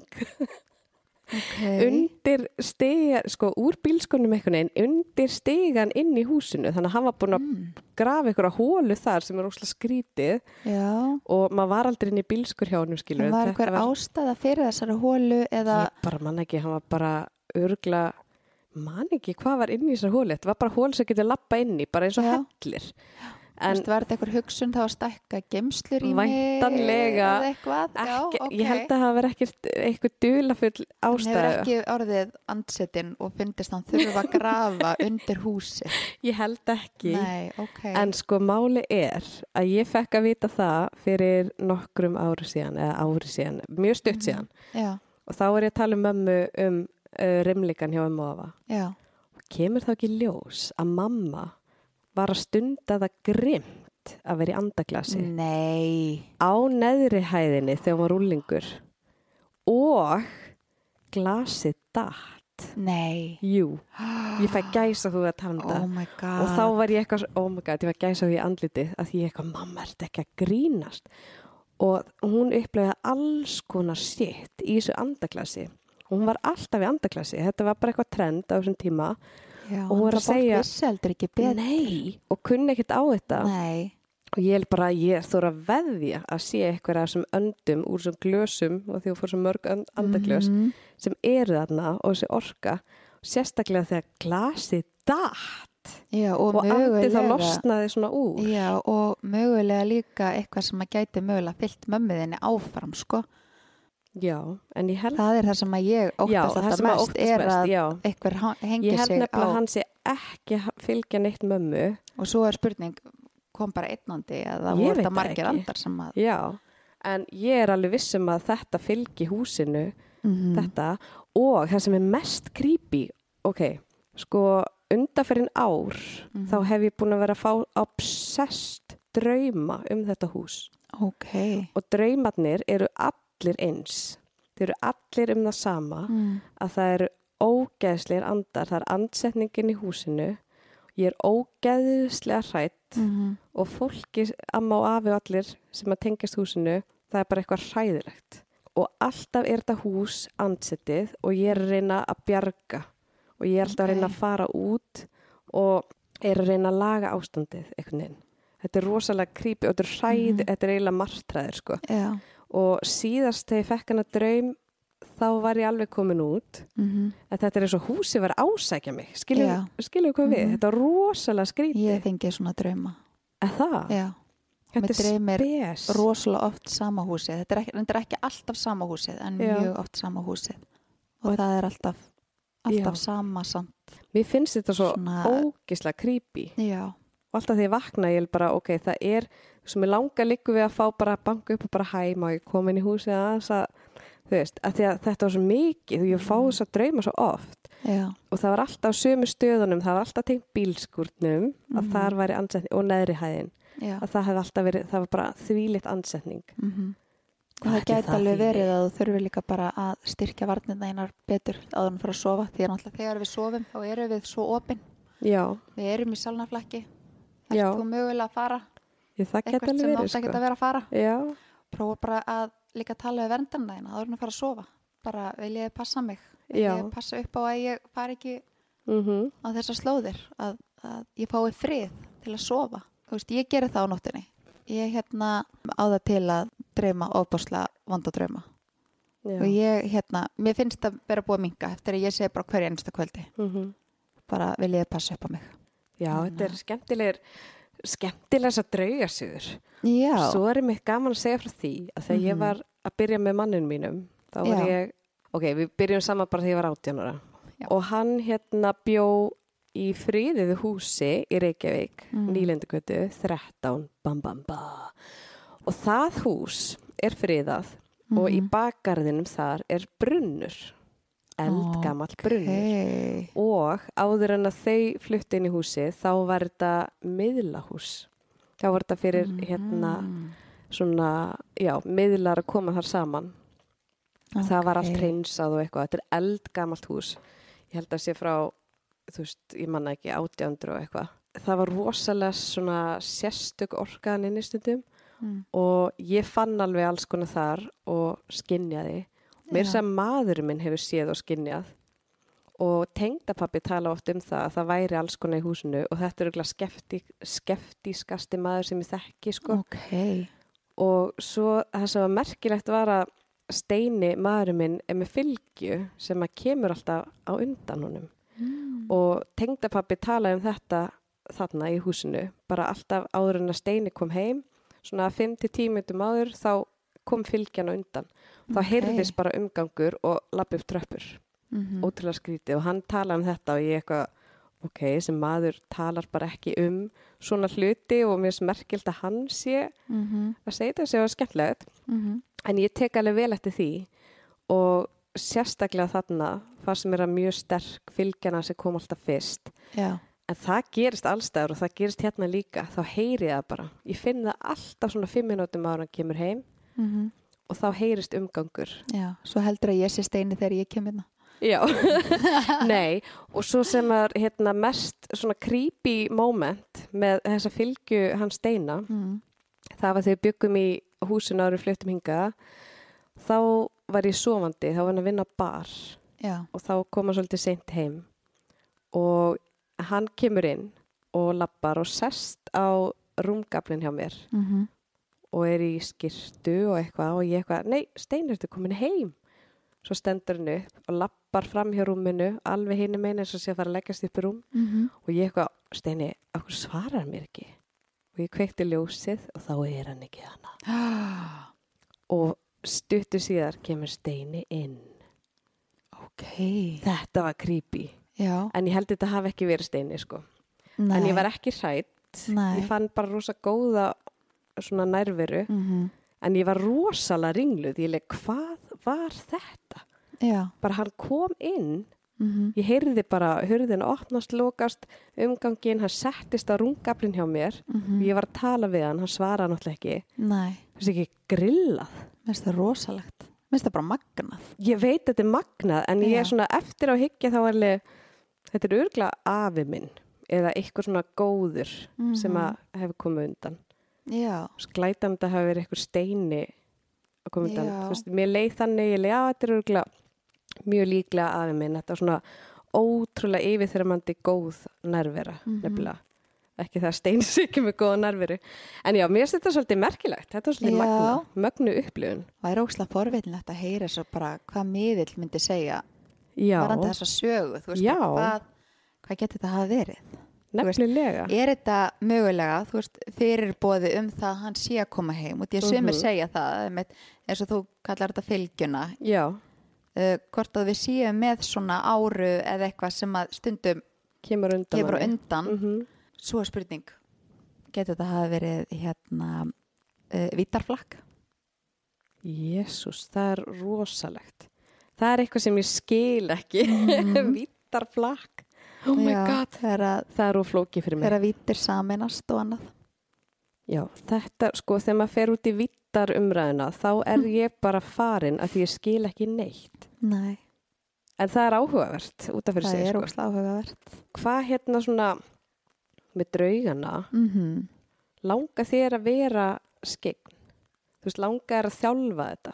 undir stiga, sko úr bílskunum einhvern veginn, undir stigan inn í húsinu, þannig að hann var búin að grafa einhverja hólu þar sem er óslega skrítið og maður var aldrei inn í bílskur hjá honum skilur. En var einhver ástæða fyrir þessari hólu eða? Ég bara man ekki, hann var bara örugglega, man ekki hvað var inn í þessari hólu, þetta var bara hólu sem getur lappa inn í, bara eins og hellir. En var þetta einhver hugsun þá að stækka geymslur í mig væntanlega eða eitthvað? Ég held að það var ekkert eitthvað dularfull ástæða. Hann hefur ekki orðið andsettinn og fyndist hann þurfa að grafa undir húsi. Ég held ekki. Nei, En sko máli er að ég fekk að vita það fyrir nokkrum ári síðan, mjög stutt síðan. Og þá er ég að tala um mömmu rimlikan hjá ömmu og afa. Og kemur þá ekki ljós að mamma var að stunda það grimt að vera í andaglasi. Nei. Á neðri hæðinni þegar hún var úlingur. Og glasið datt. Nei. Jú. Ég fæ gæsa þú að tala um það. Oh my god. Og þá var ég eitthvað, oh my god, ég fæ gæsa þú í andlitið að því ég eitthvað, mamma, ert ekki að grínast. Og hún upplegaði alls konar shit í þessu andaglasi. Hún var alltaf í andaklassi. Þetta var bara eitthvað trend á þessum tíma. Já, og hún var að segja, vissi heldur ekki betur. nei, og kunni ekkert á þetta. Nei. Og ég þóra að veðja að sé eitthvað af þessum öndum úr þessum glösum og því hún fór svo mörg andaglös sem eru þarna og þessi orka. Sérstaklega þegar glasið datt. Já, og andið þá losnaði svona úr. Já, og mögulega líka eitthvað sem að gæti mögulega fyllt mömmuðinni áfram, sko. Já, en ég held... Það er það sem að ég óttast alltaf mest, er að einhver hengi sig á... Ég held nefnilega að hann sé ekki fylgja neitt mömmu. Og svo er spurning, kom bara einnandi eða voru þetta margir andar sem að... Já, en ég er alveg vissum að þetta fylgi húsinu, þetta, og það sem er mest creepy, sko, undanferðin ár, þá hef ég búin að vera að fá obsessed drauma þetta hús. Og draumarnir eru allir eins. Þeir eru allir það sama, að það eru ógeðslegir andar, það er andsetningin í húsinu, ég er ógeðslega hrædd og fólki, amma og afi og allir sem að tengjast húsinu, það er bara eitthvað hræðilegt. Og alltaf er þetta hús andsetið og ég er að reyna að bjarga og ég er alltaf að reyna að fara út og er að reyna að laga ástandið einhvern veginn. Þetta er rosalega creepy og þetta er hræð, þetta er eiginlega martræðir, sko. Já. Og síðast þegar ég fekk hana draum, þá var ég alveg komin út. En þetta er eins og húsi var að ásækja mig. Skilju hvað við? Þetta er rosalega skrítið. Ég fengi svona drauma. Það? Já. Þetta er spes. Rosalega oft sama húsið. Þetta er ekki alltaf sama húsið, en mjög oft sama húsið. Og það er alltaf sama samt. Mér finnst þetta svo ógeðslega creepy. Já. Og alltaf þegar ég vakna, ég er bara, það er, sem ég langa líku við að fá bara banka upp og bara má ég koma inn í húsið aðeins að, þú veist, að því að þetta var svo mikið, þú ég fá þess að drauma svo oft. Já. Og það var alltaf á sömu stöðunum, það var alltaf tengt bílskúrnum, að þar væri andsetning og neðri hæðin. Já. Að það hefði alltaf verið, það var bara þvílitt andsetning. Og það gæti alveg verið að þú þurfi líka bara að styrkja varnirna einar betur áður en fyrir að sofa, því að náttúrulega þegar við sofum þá erum við svo opin. Já. Við erum í salnaflakki. Ert þú mögulega að fara? Það gæti eitthvað alveg sem verið, átt ekki að vera að fara? Já. Prófa bara að líka tala við verndarna þína áður en að fara að sofa. Bara vil ég passa mig? Vil ég passa upp á að ég fari ekki á þessar slóðir? Að ég fái frið til að sofa? Þú veist, ég geri það á nóttinni. Ég á það til að drauma ofboðslega vonda drauma. Já. Og ég mér finnst það vera búið að minnka eftir að ég segi bara hverju einasta kvöldi. Bara vil ég passa upp á mig. Já, þetta er skemmtilega þess að draugasögur. Já. Svo er mér gaman að segja frá því að þegar ég var að byrja með manninn mínum, þá var ég, við byrjum saman bara þegar ég var 18 ára. Já. Og hann bjó í friðiðu húsi í Reykjavík, Nýlendugötu, 13, Og það hús er friðað og í bakgarðinum þar er brunnur. Eldgamall brunnur. Og áður en að þau fluttu inn í húsi, þá var þetta miðlahús. Þá var þetta fyrir svona, miðlar að koma þar saman. Það var allt hreinsað og eitthvað. Þetta er eldgamalt hús. Ég held að sé frá, þú veist, ég manna ekki 1800 og eitthvað. Það var rosalega svona sérstök orkaðan inn í stundum og ég fann alveg alls konar þar og skynjaði. Mér sem maðurinn minn hefur séð og skynjað og tengdapabbi tala oft það að það væri alls konar í húsinu og þetta er örugglega skeptískasti maður sem ég þekki, sko. Og svo það sem var merkilegt var að Steini, maðurinn minn, er með fylgju sem að kemur alltaf á undan honum. Og tengdapabbi talaði þetta þarna í húsinu, bara alltaf áður en að Steini kom heim, svona 5-10 mínútum áður, þá kom fylgjan á undan. Þá heyrðist bara umgangur og labbi upp tröppur. Ótrúlega skrítið og hann talaði þetta og ég eitthvað, sem maður talar bara ekki svona hluti og mér er merkilt að hann sé að segja þetta sem var skemmtilegt. En ég tek alveg vel eftir því og sérstaklega þarna fannst mér að mjög sterk fylgjana sem kom alltaf fyrst. Já. En það gerist allstaður og það gerist hérna líka. Þá heyri ég það bara. Ég finn það alltaf svona 5 mínútum áður hann kemur heim og þá heyrist umgangur. Já, svo heldur að ég sé Steini þegar ég kem hérna. Já, nei, og svo sem er mest svona creepy moment með þessa fylgju hans Steina, það var þegar við byggum í húsinu áður fluttum hingað, þá var ég sofandi, þá var hann að vinna á bar og þá kom hann svolítið seint heim og hann kemur inn og lappar og sest á rúmgaflinn hjá mér og í skyrtu og eitthvað og ég eitthvað, nei, Steini, ertu komin heim? Svo stendur hann upp og lappar fram hjá rúminu, alveg hinum einu eins og sé að fara að leggjast upp í rúm og ég eitthvað, Steini, okkur svarar mér ekki? Og ég kveikti ljósið og þá hann ekki hana. Og stuttu síðar kemur Steini inn. Ok. Þetta var creepy. Já. En ég held þetta hafi ekki verið Steini, sko. Nei. En ég var ekki hrædd. Nei. Ég fann bara rosa góða svona nærveru. En ég var rosalega ringluð. Ég leik, hvað var þetta? Já. Bara hann kom inn. Ég heyrði bara hurðin opnast, lokast, umgangin, hann settist á rúmgaflinn hjá mér og ég var að tala við hann svaraði náttúrulega ekki. Nei. Þessi ekki grillað. Mér finnst það rosalegt. Mér finnst það bara magnað. Ég veit þetta magnað, en ég svona eftir á hyggja þá alveg, þetta örugglega afi minn eða eitthvað svona góður sem að hefur komið undan. Já. Glætan þetta hafi verið eitthvað Steini að koma undan. Þú veist, mér leið þannig, ég leið, já, þetta örugglega mjög líklega afi minn. Þetta var svona ótrúlega yfirþyrmandi góð nærvera, nefnilega. Ekki það að Steini sé ekki með góða nærveru. En já, mér finnst þetta svolítið merkilegt. Þetta var svolítið mögnu upplifun. Það er óslega forvitnilegt að heyra svo bara hvað miðill myndi segja varandi þessa sögu. Þú veist, hvað getur þetta hafa verið? Nefnilega. Er þetta mögulega, þú veist, fyrirboði það að hann sé að koma heim? Og því að sumir segja það, eins og þú kallar þetta fylgjuna. Já. Hvort að við séum með svona áru eða eitthvað sem að stundum kemur undan. Svo er spurning, getur þetta hafa verið vítarflakk? Jésús, það er rosalegt. Það er eitthvað sem ég skil ekki. Vítarflakk. Oh my god. Það er flókið fyrir mig. Þegar vítir saminast og annað. Já, þetta, sko, þegar maður fer út í vítarumræðuna, þá er ég bara farin að því ég skil ekki neitt. Nei. En það er áhugavert út af fyrir sig. Það er óslega áhugavert. Hvað svona með draugana, langar þér að vera skyggn? Þú veist, langar að þjálfa þetta?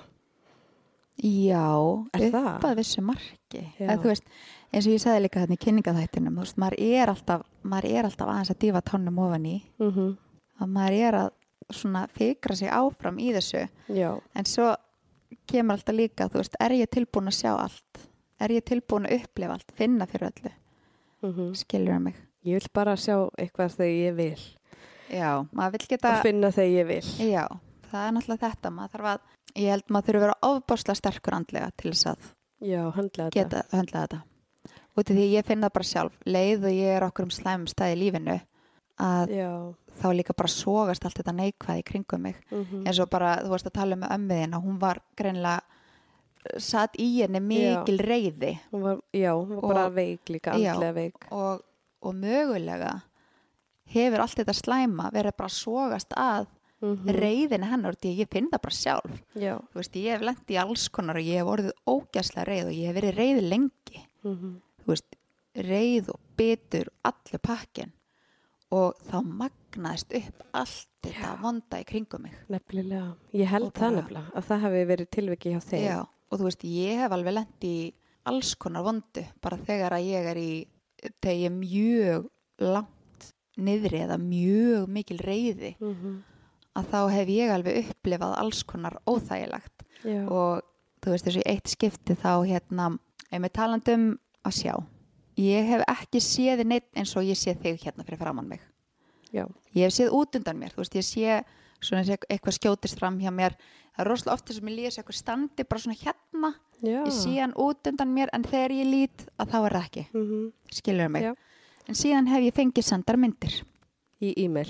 Já, upp að vissu marki. Þú veist, eins og ég sagði líka þarna í kynningaþættinum, þú veist, maður er alltaf aðeins að dýfa tánum ofan í. Að maður að svona fikra sig áfram í þessu. Já. En svo kemur alltaf líka, þú veist, er ég tilbúin að sjá allt? Er ég tilbúin að upplifa allt? Finna fyrir öllu? Skilur mig? Ég vil bara sjá eitthvað þegar ég vil. Já, maður vil geta... Og finna þegar ég vil. Já, það er náttúrulega þetta. Maður þarf að, ég held maður þurfi að vera ofboðslega sterkur andlega til þess að geta höndla þetta. Út af því ég finn það bara sjálf. Leið og ég okkur slæmum stað í lífinu að þá líka bara sogast allt þetta neikvæði í kringum mig. Eins og bara, þú varst að tala með ömmuðina, hún var greinilega satt í henni mikil reiði. Hún var bara veik líka, andlega veik. Og mögulega hefur allt þetta slæma verið bara sogast að reiðinu hennar, því ég finn það bara sjálf. Þú veist, ég hef lent í alls konar og ég hef orðið ógæslega reið og ég hef verið reið lengi. Þú veist, reið og bitur allur pakkin og þá magnaðist upp allt þetta vonda í kringum mig. Nefnilega, ég held það nefnilega að það hafi verið tilviki hjá þeim. Já, og þú veist, ég hef alveg lent í alls konar vondu bara þegar að ég þegar ég mjög langt niðri eða mjög mikil reiði að þá hef ég alveg upplifað alls konar óþægilegt. Og þú veist, þessu eitt skipti þá ef við talandum að sjá, ég hef ekki séð neitt eins og ég sé þig fyrir framan mig. Já. Ég hef séð út undan mér, þú veist, ég sé svona eitthvað skjótist fram hjá mér. Það er rosalega oft sem ég lýs eitthvað standi bara svona ég sé hann út undan mér en þegar ég lít að þá er það ekki. Skilur mig. Já. En síðan hef ég fengið sendar myndir. Í e-mail.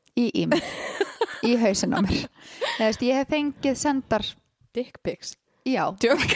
Í hausinn á mér. Ég hef fengið sendar dick pics. Já.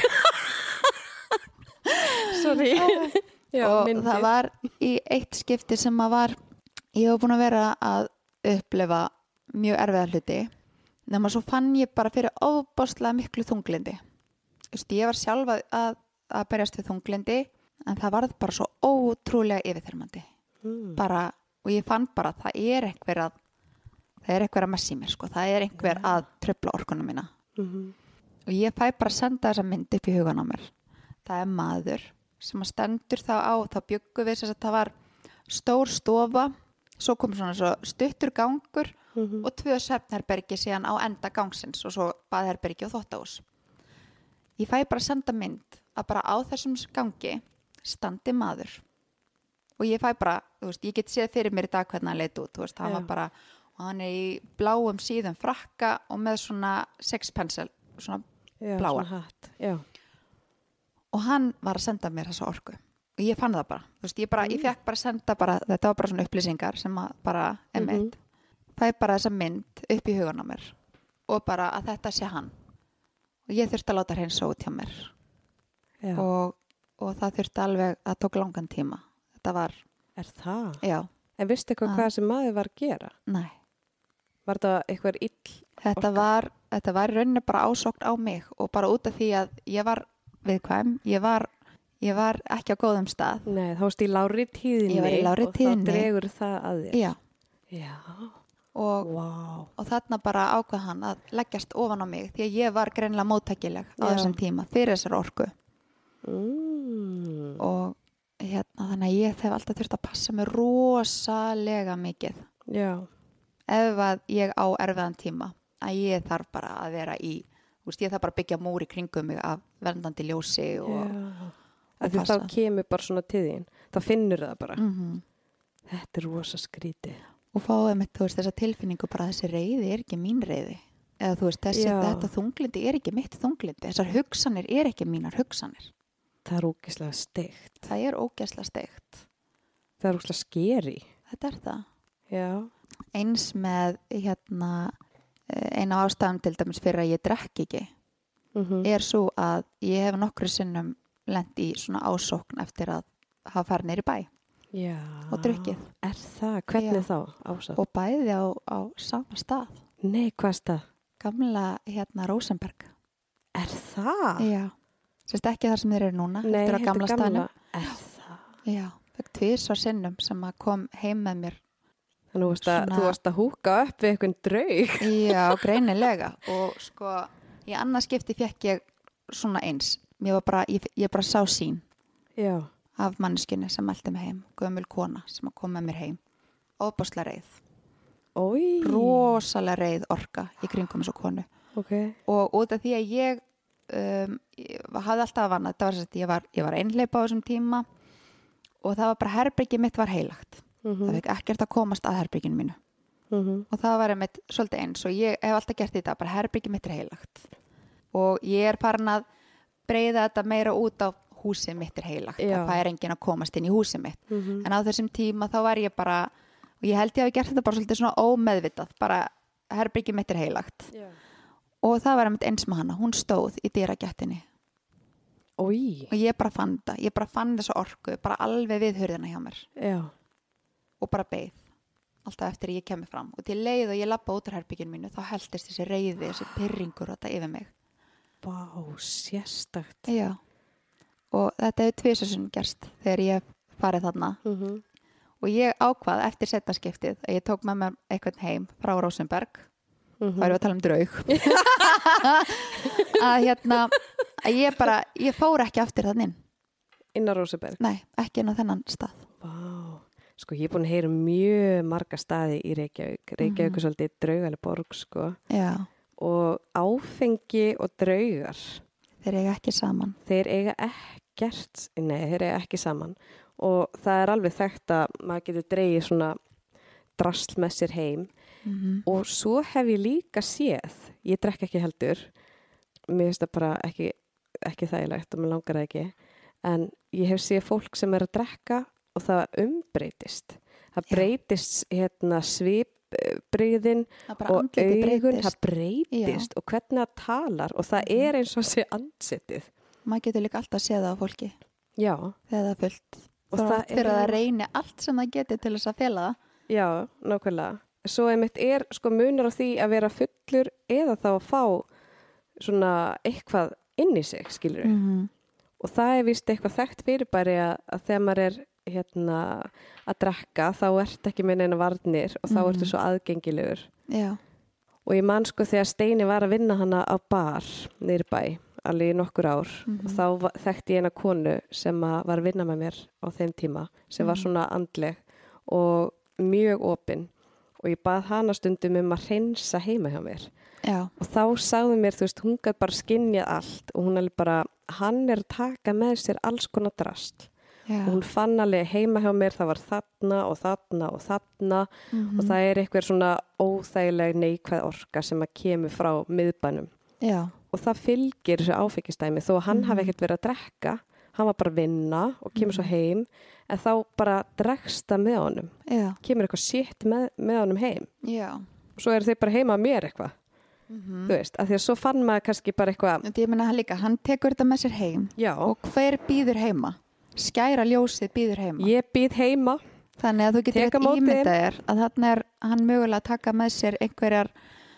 Sorry. Já, og myndir. Það var í eitt skipti sem ég var búin að vera að upplifa mjög erfiða hluti. Nema svo fann ég bara fyrir ofboðslega miklu þunglindi. Ég var sjálf að berjast við þunglindi en það varð bara svo ótrúlega yfirþyrmandi. Og ég fann bara að það er einhver að messi mér, sko. Það er einhver að trufla orkunum mína. og ég fæ bara að senda þessa mynd upp í hugan á mér. Það er maður sem að stendur þá á, þá bjöggu við þess að það var stór stofa, svo kom svona svo stuttur gangur og 2 svefnherbergi síðan á enda gangsins og svo baðherbergi og þvottahús. Ég fæ bara að senda mynd að bara á þessum gangi standi maður og ég fæ bara, þú veist, ég get séð fyrir mér í dag hvernig hann leit út, þú veist, hann var bara, og hann er í bláum síðum frakka og með svona sexpensel, svona bláa. Svona hatt, já. Og hann var að senda mér þessa orku og ég fann það bara, þú veist, ég fekk bara að senda bara, þetta var bara svona upplýsingar sem að bara fæ bara þessa mynd upp í hugan á mér og bara að þetta sé hann og ég þurfti að láta hreinsa út hjá mér og það þurfti alveg að tók langan tíma. Þetta var... Er það? Já. En veistu hvað sem maður var að gera? Nei. Var það eitthvað ill? Þetta var í rauninni bara ásókn á mig og bara út af því að ég var viðkvæm, ég var ekki á góðum stað. Nei, þá varst í lágri tíðinni. Ég var í lágri tíðinni. Og þá dregur það að þér. Já. Já. Og þarna bara ákvað hann að leggjast ofan á mig því að ég var greinilega móttækileg á þessum tíma fyrir þessar orku. Og þannig að ég hef alltaf þurft að passa mig rosalega mikið. Já. Ef að ég á erfiðan tíma að ég þarf bara að vera í, þú veist, ég þarf bara að byggja múr í kringum mig af verndandi ljósi og því þá kemur bara svona til þín, þá finnur það bara. Þetta er rosa skrítið. Og fáið mitt, þú veist, þessa tilfinningu bara að þessi reiði er ekki mín reiði. Eða þú veist, þetta þunglindi er ekki mitt þunglindi. Þessar hugsanir er ekki mínar hugsanir. Það er ógeðslega steikt. Það er ógeðslega steikt. Það er ógeðslega skeri. Þetta er það. Já. Eins með, eina ástæðum til dæmis fyrir að ég drekk ekki, er svo að ég hef nokkru sinnum lent í svona ásókn eftir að hafa farið niður í bæ. Já. Og drukkið. Er það? Hvernig þá? Ásókn? Og bæði á sama stað. Nei, hvað stað? Gamla, Rósenberg. Er það? Já. Sérst ekki þar sem þeir eru núna. Nei, þetta gamla staðnum. Er það? Já, það 2 sinnum sem að kom heim með mér. Þannig þú varst að húka upp við einhvern draug. Já, greinilega. Og sko, í annað skipti fekk ég svona eins. Ég bara sá sín. Já. Af manneskjunni sem mælti mig heim. Gömul kona sem kom með mér heim. Óbáslega reið. Ói. Rosalega reið orka í kringum þessu konu. Okay. Og út af því að ég hafði alltaf að vanna. Ég var einhleypa á þessum tíma og það var bara herbergið mitt var heilagt. Það fekk ekkert að komast að herberginu mínu. Og það var einmitt svolítið eins og ég hef alltaf gert þetta, bara herbergið mitt er heilagt. Og ég er farin að breiða þetta meira út á húsið mitt er heilagt. Það fær enginn að komast inn í húsið mitt. En á þessum tíma þá var ég bara, og ég held ég hafi gert þetta bara svolítið svona ómeðvitað, bara herbergið mitt er heilagt. Og það var einmitt eins með hana, hún stóð í dyragættinni. Og ég bara fann þetta, ég bara fann þessa orku, bara alveg við hurðina hjá mér. Já. Og bara beið, alltaf eftir ég kemur fram. Og til leið og ég labba út úr herberginu mínu, þá heldist þessi reiði, þessi pirringur og þetta yfir mig. Vá, sérstakt. Já. Og þetta hefur 2 sinnum gerst þegar ég farið þarna. Og ég ákvað eftir seinna skiptið að ég tók með mér eitthvað heim frá Rósenberg. Það erum við að tala um draug. að ég fór ekki aftur þann inn. Inn á Rósenberg? Nei, ekki inn á þennan stað. Vá, sko ég er búin að heyra mjög marga staði í Reykjavík. Reykjavík er svolítið draugaleg borg, sko. Já. Og áfengi og draugar. Þeir eiga ekki saman. Þeir eiga ekki saman. Og það er alveg þekkt að maður getur dregið svona drasl með sér heim. Og svo hef ég líka séð, ég drekk ekki heldur, mér finnst það bara ekki þægilegt og mér langar það ekki, en ég hef séð fólk sem er að drekka og það umbreytist. Það breytist svipbrigðin og augun, það breytist og hvernig það talar og það er eins og sé andsetið. Maður getur líka alltaf séð það á fólki. Já. Þegar það er fullt. Þegar það reyni allt sem það getur til þess að fela það. Já, nákvæmlega. Svo einmitt er sko munur á því að vera fullur eða þá að fá svona eitthvað inn í sig, skilur við. Og það er víst eitthvað þekkt fyrirbæri að þegar maður er að drekka þá ert ekki með neina varnir og þá ertu svo aðgengilegur. Já. og ég man sko þegar Steini var að vinna hana á bar niður í bæ, alveg í nokkur ár og þá þekkti ég eina konu sem var að vinna með mér á þeim tíma sem var svona andleg og mjög opin og ég bað hana stundum að hreinsa heima hjá mér. Já. Og þá sagði mér, þú veist, hún gæti bara skynjað allt og hún alveg bara, hann að taka með sér alls konar drasl. Já. Og hún fann alveg heima hjá mér, það var þarna og þarna og þarna og það eitthvað svona óþægileg neikvæð orka sem að kemur frá miðbænum. Já. Og það fylgir þessu áfengisdæmi þó að hann hafi ekkert verið að drekka, hann var bara að vinna og kemur svo heim en þá bara dregst það með honum. Já. Kemur eitthvað shit með honum heim. Já. Og svo þeir bara heima að mér eitthvað. Þú veist, af því að svo fann maður kannski bara eitthvað. Ég meina hann líka, hann tekur þetta með sér heim. Já. Og hver býður heima? Skæra ljósið býður heima. Ég býð heima. Þannig að þú getur rétt ímyndað þér að þarna hann mögulega að taka með sér einhverjar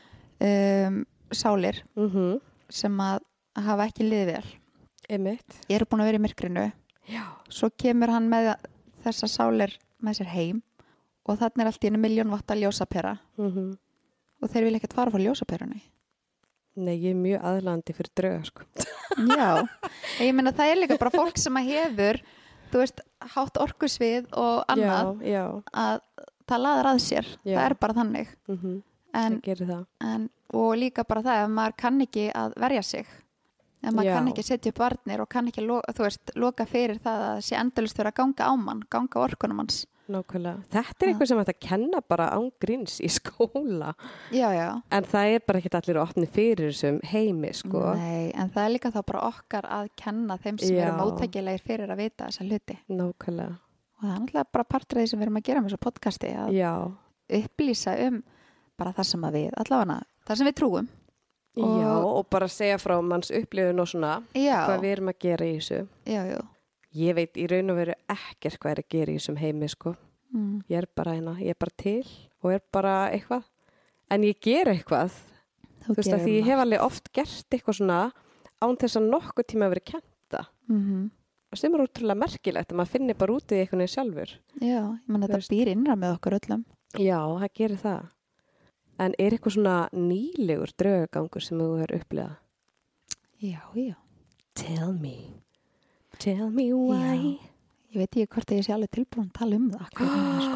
sálir sem að hafa ekki liðið vel. Einmitt. Ég er búin að vera í myrkrinu. Já. Svo kemur hann með þessa sálir með sér heim og þarna allt í 1 milljón watta ljósapera. Og þeir vilja ekkert fara frá ljósaperunni. Nei, ég mjög aðlandi fyrir drauga, sko. Já, ég meina það líka bara fólk sem að hefur, þú veist, hátt orkusvið og annað já. Að það laðar að sér. Já. Það bara þannig. Það gerir það. Og líka bara það ef maður kann ekki að verja sig. Ef maður kann ekki setja upp varnir og kann ekki, þú veist, loka fyrir það að sé endalaust vera að ganga á mann, ganga á orkunum hans. Nákvæmlega. Þetta eitthvað sem hægt að kenna bara án gríns í skóla. Já. En það bara ekki allir opni fyrir þessum heimi, sko. Nei, en það líka þá bara okkar að kenna þeim sem eru móttækilegir fyrir að vita þessa hluti. Nákvæmlega. Og það náttúrulega bara partur af því sem við erum að gera með þessu podcasti að upplýsa bara það sem að við, allavega það sem við trúum. Og bara segja frá manns upplifun og svona hvað við erum að gera í þessu. Já. Ég veit í raun og veru ekkert hvað að gera í þessum heimi, sko. Ég bara ég bara til og bara eitthvað. En ég ger eitthvað. Þú veist að því ég hef alveg oft gert eitthvað svona án þess að nokkuð tíma að vera kenta. Og sem ótrúlega merkilegt að maður finnir bara út í eitthvað neður sjálfur. Já, ég menn þetta býr innra með okkur öllum. Já, það gerir það. En eitthvað svona nýlegur draugagangur sem þú hefur upplifað? Já. Tell me why. Já. Ég veit ekki hvort ég sé alveg tilbúin að tala það.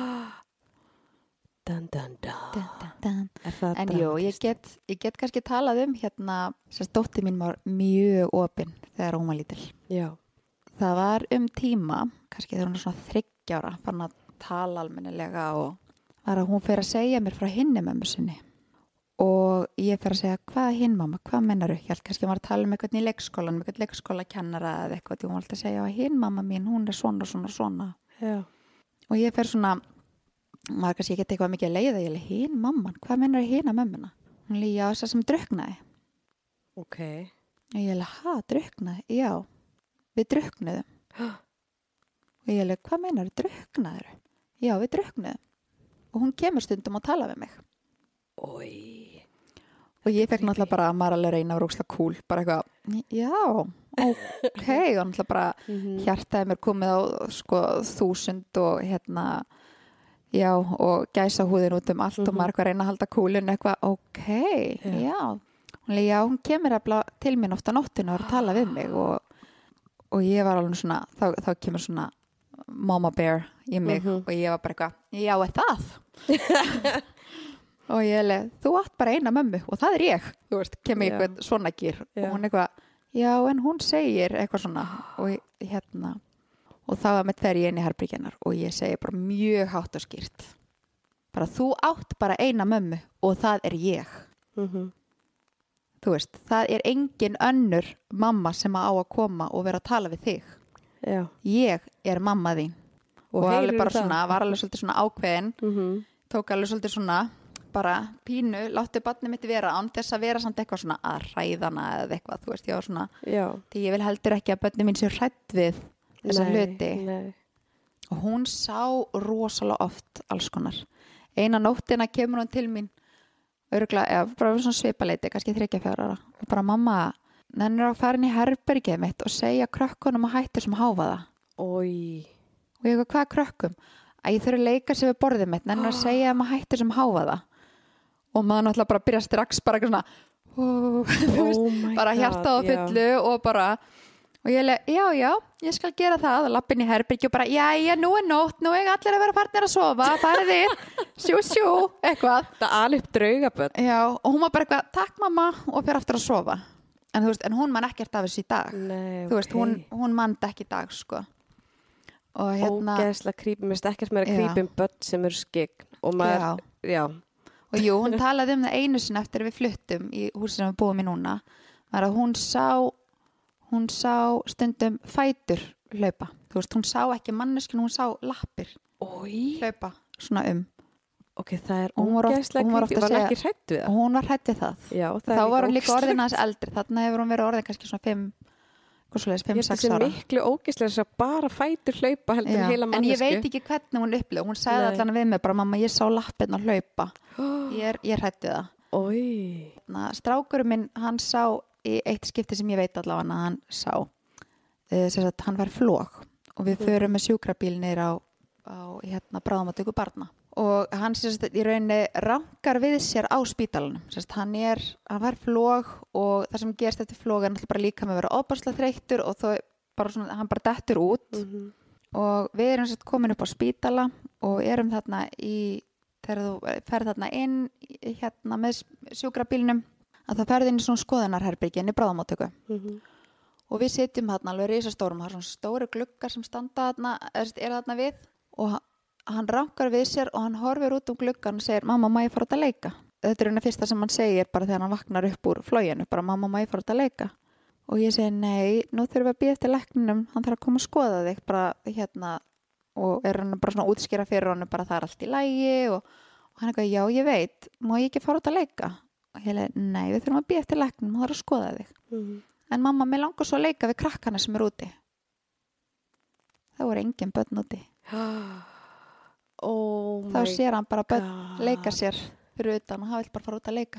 Dun, dun, dun. En jú, ég get kannski talað hérna, sérst dóttir mín var mjög opin þegar hún var lítil. Já. Það var tíma, kannski þegar hún var svona 3 ára, fann að tala almennilega og var að hún fer að segja mér frá hinni mömmu sinni. Og ég fer að segja, hvað hinn mamma, hvað mennaru? Ég held kannski að maður að tala um eitthvað í leikskólan, eitthvað leikskólakennara eða eitthvað, því hún var alltaf að segja, hinn mamma mín, hún er svona. Já. Og ég fer svona, maður kannski ekki eitthvað mikið að leiða, ég leið, hinn mamman, hvað mennaru hinn að mömmuna? Hún leið, já, þess að sem drukknaði. Ok. Og ég leið, drukknaði? Já, við drukknuðum. Og ég leið, hvað mennaru, drukknaður? Já, við drukknuðum. Og hún kemur stundum og tala við mig. Og ég fekk náttúrulega bara að maður alveg reyna að vera ógeðslega cool, bara eitthvað, já, ok, og náttúrulega bara hjartaði mér komið á 1000 og já, og gæsa húðin út allt og maður eitthvað reyna að halda coolin eitthvað, ok, já, hún kemur til mín ofta nóttinu og er að tala við mig og ég var alveg svona, þá kemur svona mama bear í mig og ég var bara eitthvað, já, það? Og ég leið, þú átt bara eina mömmu og það er ég, þú veist, kemur eitthvað svona gýr og hún eitthvað, já en hún segir eitthvað svona og það var með þegar ég inn í herbergjennar og ég segi bara mjög hátt og skýrt bara þú átt bara eina mömmu og það er ég. Þú veist, það er engin önnur mamma sem á að koma og vera að tala við þig. Já. Ég er mamma þín og alveg bara svona, var alveg svolítið svona ákveðin, tók alveg svolítið svona bara pínu, láttu barnið mitt vera án þess að vera samt eitthvað svona að hræðana eða eitthvað, þú veist, ég var svona því ég vil heldur ekki að börnin mín sé hrædd við þessa hluti. Og hún sá rosalega oft alls konar. Eina nóttina kemur hún til mín örugglega, bara svona svipaleiti, kannski 3-4 ára og bara mamma, nennir að fara inn í herbergið mitt og segja krökkunum að hætta sem háfaða. Og ég hvað krökkum? Að ég þurfi að leika sér við borðið mitt, nennir að segja að hætta sem háfaða. og maður náttúrulega bara byrja strax bara eitthvað svona bara hjarta á fullu og bara og ég já, ég skal gera það og lappin í herbergi og bara, já, nú nótt nú allir að vera farnir að sofa farið sjú, eitthvað það alveg draugaböld já, og hún var bara eitthvað, takk mamma og fyrir aftur að sofa en þú veist, en hún man ekkert af þessu í dag nei, þú veist, hún mandi ekki í dag sko og ógeðslega creepy, mér finnst ekkert meira creepy börn sem eru skygg og maður, já og jú, hún talaði það einu sinni eftir við fluttum í húsi sem við búum í núna var að hún sá stundum fætur hlaupa, þú veist, hún sá ekki manneskinu, hún sá lappir hlaupa svona ok, það er ógeðslega creepy, var hún ekki hrædd við það? Og hún var hrædd við það já, þá var hún líka orðin aðeins eldri, þarna hefur hún verið orðin kannski svona 5-6 ára. Ég er miklu ógeðslega þess að bara fætur hlaupa heldur heila mannesku. En ég veit ekki hvernig hún upplifði. Hún sagði allan við mig bara, mamma, ég sá lappirnar hlaupa. Ég hræddi það. Strákurinn minn, hann sá í eitt skipti sem ég veit allavega hann sá. Hann var flog og við förum með sjúkrabíl niður á bráðamóttöku barna. Og hann í rauninni rankar við sér á spítalanum. Hann var flog og það sem gerst eftir flog er náttúrulega bara líka með að vera ofboðslega þreyttur og hann bara dettur út og við erum komin upp á spítala og erum þarna þegar þú ferð þarna inn með sjúkrabílnum að það ferði inn í svona skoðunarherbergi inn í bráðamóttöku og við sitjum þarna alveg risastórum, það er svona stóru gluggar sem standa þarna, þarna við og hann rankar við sér og hann horfir út gluggan og segir, mamma, má ég fara út að leika? Þetta er það fyrsta sem hann segir bara þegar hann vaknar upp úr floginu, bara mamma, má ég fara út að leika? Og ég segi, nei, nú þurfum við að bíða eftir lækninum, hann þarf að koma að skoða þig bara og er hann bara svona útskýra fyrir hann bara það er allt í lagi og hann eitthvað, já, ég veit, má ég ekki fara út að leika? Og ég leiði, nei, við þurfum að bíða eftir lækninum, hann þarf að skoða þig. En mamma, mér langar svo að leika við krakkana sem er úti. Það voru engin börn úti. Þá sér hann bara börn leika sér fyrir utan og hann vill bara fara út að leika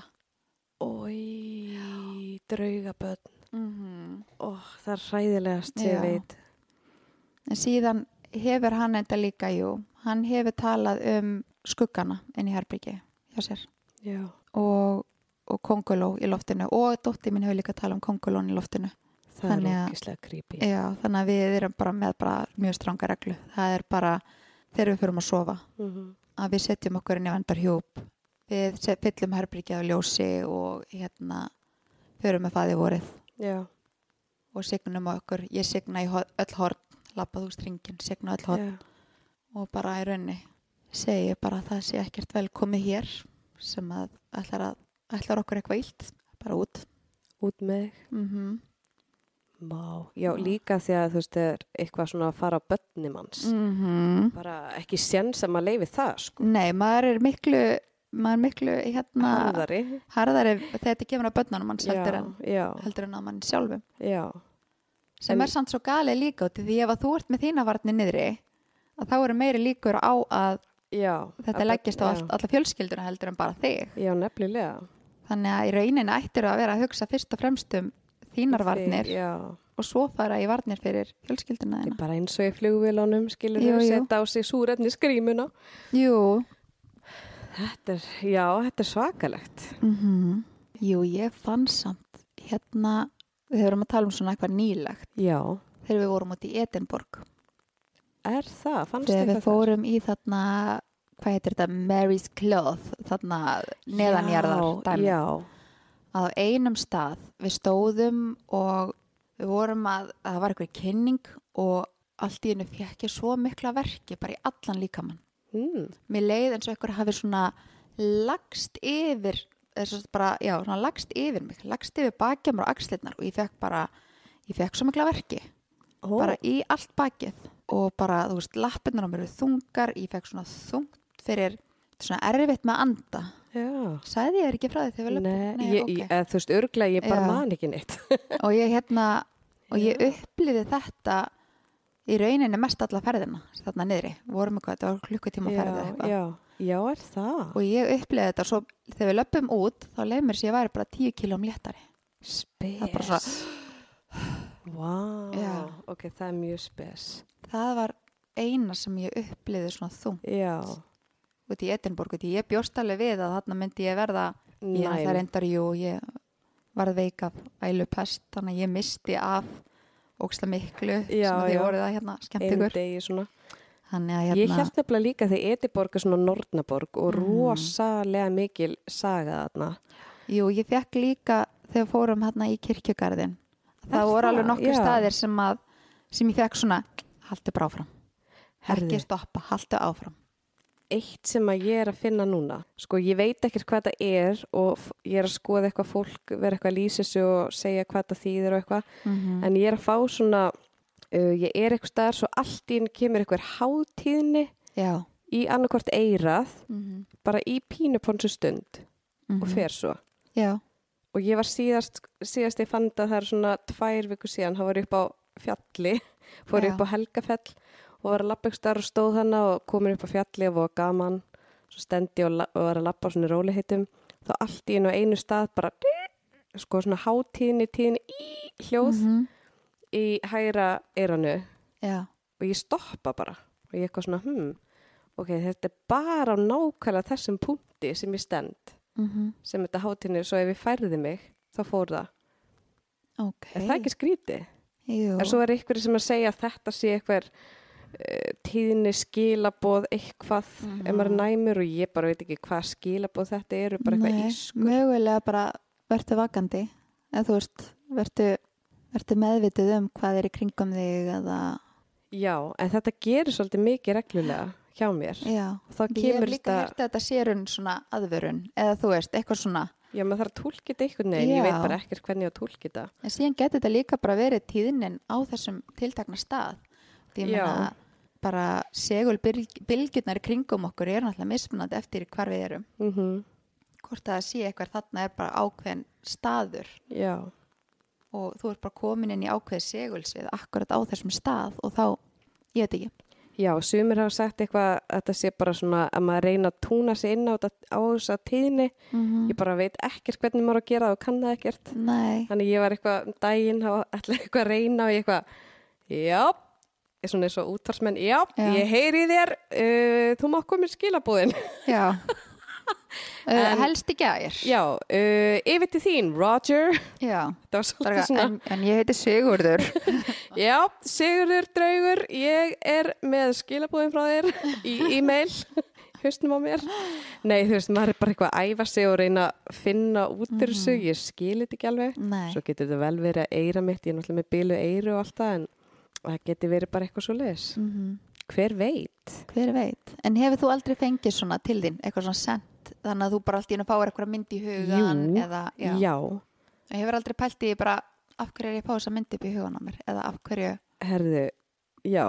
draugabörn það er hræðilegast sem ég veit en síðan hefur hann enda líka hann hefur talað skuggana inn í herbergi hjá sér og konguló í loftinu og dóttir mín hefur líka talað kongulón í loftinu það er ógeðslega creepy þannig að við erum bara með mjög stranga reglu það er bara þegar við förum að sofa að við setjum okkur inn í verndarhjúp við fyllum herbergið á ljósi og förum með faði vorið og signum okkur ég signa í öll horn labbað úr stringin, signa öll horn og bara í raunni segi bara að það sé ekkert velkomið hér sem að ætlar okkur eitthvað illt bara út með þig já, líka því að þú veist er eitthvað svona að fara á börnum hans bara ekki séns að maður leyfi það sko. Nei, maður er miklu harðari þegar þetta kemur á börnunum hans heldur en að mann sjálfum sem er samt svo galið líka því ef að þú ert með þína varnir niðri að þá eru meiri líkur á að þetta leggist á alla fjölskylduna heldur en bara þig nefnilega þannig að í rauninni ættir að vera að hugsa fyrst og fremst þínar varnir og svo fara í varnir fyrir fjölskylduna þína. Bara eins og í flugvélunum skilur þú setja á sig súrefni skrýmuna. Jú. Þetta er svakalegt. Jú, ég fann samt við höfum að tala svona eitthvað nýlegt. Já. Þegar við vorum út í Edinborg. Er það? Fannst þegar við fórum í þarna, hvað heitir þetta, Mary's Cloth, þarna neðanjarðar dæmi. Já. Að á einum stað við stóðum og við vorum að það var eitthvað kynning og allt í hennu fekk ég svo mikla verki bara í allan líkamann. Mér leið eins og eitthvað hafi svona lagst yfir mig, lagst yfir bakjum og axlirnar og ég fekk svo mikla verki bara í allt bakið og bara, þú veist, lappirnar á mér eru þungar, ég fekk svona þungt fyrir svona erfitt með að anda. Já. Sagði ég ekki frá því þegar við löpum? Nei, okay. Þú veist, örglega ég bara man ekki neitt. Og ég upplýði þetta í rauninni mest alla ferðina, þarna niðri. Vorum eitthvað, þetta var klukkutíma ferðið eitthvað. Já, er það? Og ég upplýði þetta svo, þegar við löpum út, þá leið mér sér ég væri bara 10 kílóum léttari. Spes. Það er bara svo... Vá, ok, það er mjög spes. Það var eina sem ég upplýði svona þungt. Já. út í Edinborg, ég bjóst alveg við að þarna myndi ég verða, það reyndar ég varð veik af ælupest, þannig að ég misti af óksla miklu sem þið voruð að hérna skemmt ykkur. Einu degi svona. Þannig að Ég hélt nefnilega líka þegar Edinborg er svona Nornaborg og rosalega mikil saga þarna. Jú, ég fekk líka þegar fórum hérna í kirkjugarðin. Það voru alveg nokkur staðir sem ég fekk svona, haltu bara áfram. Ekki stoppa, haltu áfram. Eitt sem að ég er að finna núna, sko ég veit ekkert hvað það er og ég er að skoða eitthvað fólk, vera eitthvað að lýsa sig og segja hvað það þýðir og eitthvað, en ég er að fá svona, ég er eitthvað staðar svo allt í henni kemur eitthvað hátíðni í annarkvort eirað, bara í pínuponsu stund og fer svo. Já. Og ég var síðast ég fann það er svona 2 vikur síðan, það var upp á fjalli, fór upp á Helgafell og var að labba ykkur starf og stóð hana og komin upp á fjalli og var gaman, svo stendi og var að labba á svona róliheitum, þá allt í einu stað bara, sko svona hátíðni í hljóð í hægra eiranu og ég stoppa bara og ég eitthvað svona, ok, þetta er bara á nákvæmlega þessum punkti sem ég stend. Sem þetta hátíðni, svo ef ég færði mig þá fór það. Er það ekki skrítið? Jú. En svo er einhverjir sem að segja að þetta sé eitthvað tíðni skilaboð eitthvað ef maður er næmur og ég bara veit ekki hvað skilaboð þetta eru, bara eitthvað ískur. Mögulega bara vertu vakandi eða þú veist, vertu meðvitið hvað er í kringum þig eða... Já, en þetta gerir svolítið mikið reglulega hjá mér. Já, ég hef líka hert að þetta sérun svona aðvörun eða þú veist, eitthvað svona. Já, maður þarf að tólka þetta einhvern veginn, ég veit bara ekkert hvernig ég að tólka þetta. En síðan getur þetta líka bara verið tíðnin á þessum tiltakna stað. Því ég meina bara segulbylgjurnar í kringum okkur er náttúrulega mismunandi eftir hvar við erum. Hvort það sé eitthvað þarna er bara ákveðin staður. Já. Og þú ert bara komin inn í ákveði segulsvið akkurat á þessum stað og þá, ég veit ekki. Já, sumir hafa sagt eitthvað að þetta sé bara svona að maður reyna að túna sig inn á þessa tíðni. Ég bara veit ekkert hvernig maður að gera það og kann það ekkert. Nei. Þannig ég var eitthvað daginn og ætla eitthvað að reyna og ég eitthvað, er svona eins og útvarsmenn, ég heyri þér, þú má koma í skilabúðin. Já. Helst í gær. Já, yfir til þín, Roger. Já. Það var svolítið svona. En ég heiti Sigurður. Já, Sigurður draugur, ég er með skilabúðin frá þér í e-mail, hausnum á mér. Nei, þú veist, maður er bara eitthvað að æfa sig og reyna að finna út úr þessu, ég skilir þetta ekki alveg. Nei. Svo getur þetta vel verið að eira mitt, ég er náttúrulega með bilu eiru og allt það, en það getur verið bara eitthvað svo leis. Hver veit? Hver veit? En hefur þú aldrei fengið svona til þín, eitthvað svona sent, þannig að þú bara alltaf inn að fáir eitthvað mynd í hugan? Jú, eða, já. Hefur aldrei pælt í bara, af hverju er ég að fá þessa mynd upp í hugan á mér? Eða af hverju? Herðu, já,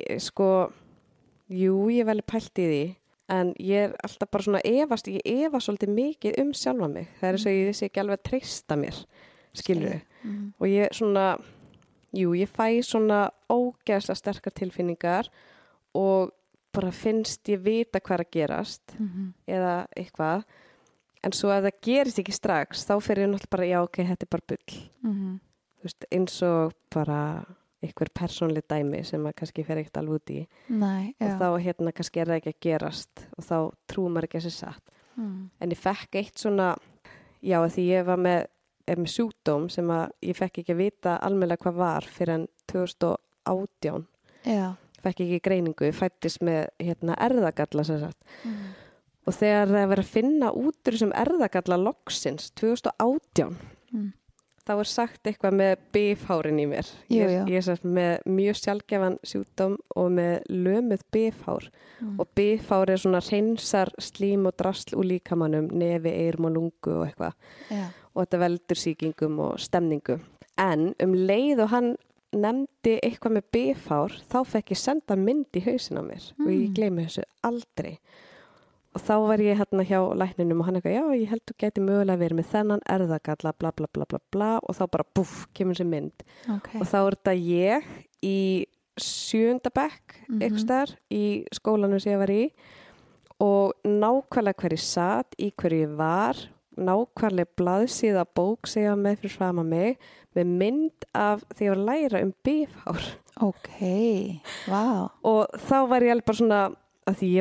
jú, ég vel pælt í því, en ég er alltaf bara svona efast svolítið mikið sjálfa mig. Það er svo ég sé ekki alveg að treysta mér, skilur við. Og ég svona, ég fæ svona ógeðslega sterkar tilfinningar og bara finnst ég vita hvað er að gerast eða eitthvað, en svo ef það gerist ekki strax þá fer ég náttúrulega bara, ok, þetta er bara bull. Þú veist, eins og bara einhver persónleg dæmi sem maður kannski fer ekkert alveg út í. Nei, og þá kannski er það ekki að gerast og þá trúum maður ekki að þessi satt. En ég fekk eitt svona, því ég var með sjúkdóm sem að ég fekk ekki að vita almennilega hvað var fyrir en 2018. Já. Fekk ekki greiningu, ég fættist með erfðagalla sem sagt. Og þegar það verið að finna út úr þessum erfðagalla loksins 2018 þá er sagt eitthvað með bifhárin í mér. Ég er sagt með mjög sjaldgæfan sjúkdóm og með lömuð bifhár og bifhár er svona hreinsar slím og drasl úr líkamannum, nefi, eyrum og lungu og eitthvað. Og þetta veldur sýkingum og stemningu. En leið og hann nefndi eitthvað með bifhár, þá fekk ég senda mynd í hausin á mér og ég gleymi þessu aldrei. Og þá var ég hjá lækninum og hann eitthvað, ég held þú gæti mögulega verið með þennan erfðagalla, bla bla bla bla bla, og þá bara kemur þessi mynd. Og þá er þetta ég í 7. bekk eitthvað staðar í skólanum sem ég var í og nákvæmlega hver ég sat, í hverju ég var, nákvæmlega blaðsíða bók sem ég var með fyrir fram að mig með mynd af því ég var að læra bifhár. Ok, vá. Og þá var ég alveg bara svona, að því ég var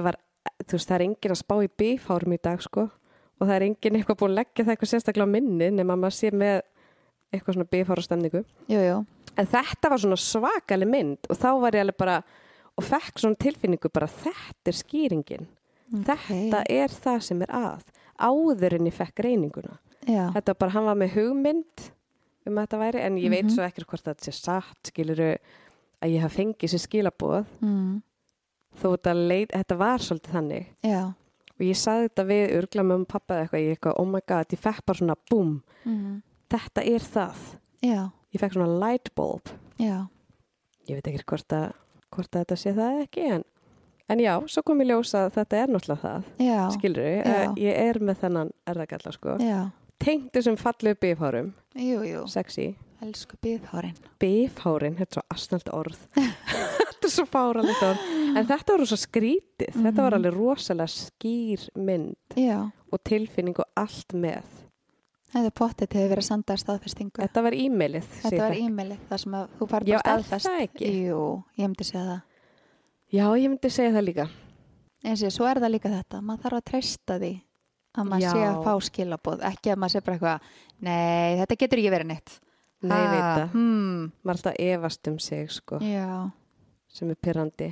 þú veist, það er enginn að spá í bifhárum í dag, sko. Og það er enginn eitthvað búin að leggja það eitthvað sérstaklega á minni nema maður sé með eitthvað svona bifhárastemningu. Jú. En þetta var svona svakaleg mynd og þá var ég alveg bara, og fekk svona tilfinningu bara, þetta er skýringin. Þetta er það sem er áður en ég fekk greininguna. Já. Þetta var bara, hann var með hugmynd að þetta væri, en ég veit svo ekkert hvort þetta sé satt, skiluru, að ég hafa fengið sér skilaboð. Þó þetta var svolítið þannig. Já. Og ég sagði þetta við örgla með pappa eða eitthvað, ég eitthvað, oh my god, ég fekk bara svona búm. Þetta er það. Já. Ég fekk svona light bulb. Já. Ég veit ekki hvort að þetta sé það ekki, en já, svo kom ég ljós að þetta er náttúrulega það. Já. Skilurðu, ég er með þennan erðagalla, sko. Já. Tengdu sem fallu bifhárum. Jú. Sexy. Elsku bifhárin. Bifhárin, þetta er svo asnalt orð. Þetta er svo fáralegt orð. En þetta var svo skrítið. Þetta var alveg rosalega skýr mynd. Já. Og tilfinning og allt með. Þetta pottet hefur verið sandað staðfestingu. Þetta var e-mailið. Þetta var e-mailið, það sem að þú farið bara staðfest. Já, er það ekki? Jú, ég myndi segja það. Já, ég myndi segja það líka. En svo er það líka þetta. Maður þarf að treysta því að maður sé að fá skilaboð. Ekki að maður sé bara eitthvað, nei, þetta getur ekki verið neitt. Nei, ég veit það. Maður alltaf efast sig, sko. Já. Sem er pirrandi.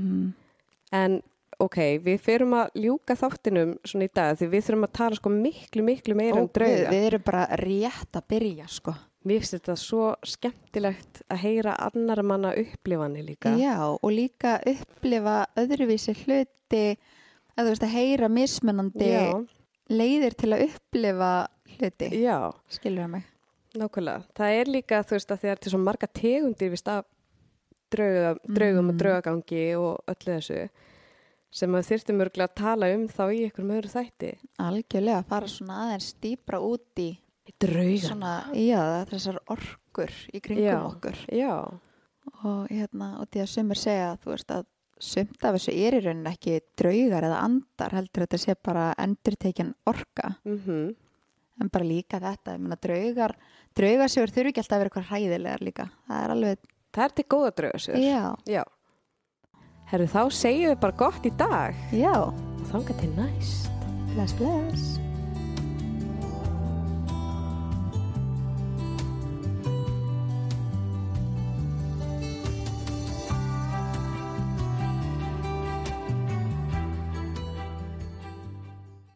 En ok, við fyrum að ljúka þáttinum svona í dag því við þurfum að tala sko miklu meira drauga. Við erum bara rétt að byrja, sko. Mér finnst þetta svo skemmtilegt að heyra annara manna upplifanir líka. Já, og líka upplifa öðruvísi hluti, að þú veist að heyra mismunandi leiðir til að upplifa hluti. Já. Skilur það mig? Nákvæmlega. Það er líka, þú veist, að það er til svo marga tegundir vist af draugum og draugagangi og öllu þessu sem að þyrftum örgulega að tala þá í einhverjum öðru þætti. Algjörlega, fara svona aðeins dýpra út í draugana. Já, þessar orkur í kringum okkur. Já. Og og því að sumir segja, þú veist, að sumt af þessu er í rauninni ekki draugar eða andar, heldur þetta sé bara endurtekin orka. En bara líka þetta, ég meina draugasögur þurfi ekki alltaf að vera eitthvað hræðilegar líka. Það er til góða draugasögur. Já. Herru, þá segjum við bara gott í dag. Já. Og þangað til næst. Bless.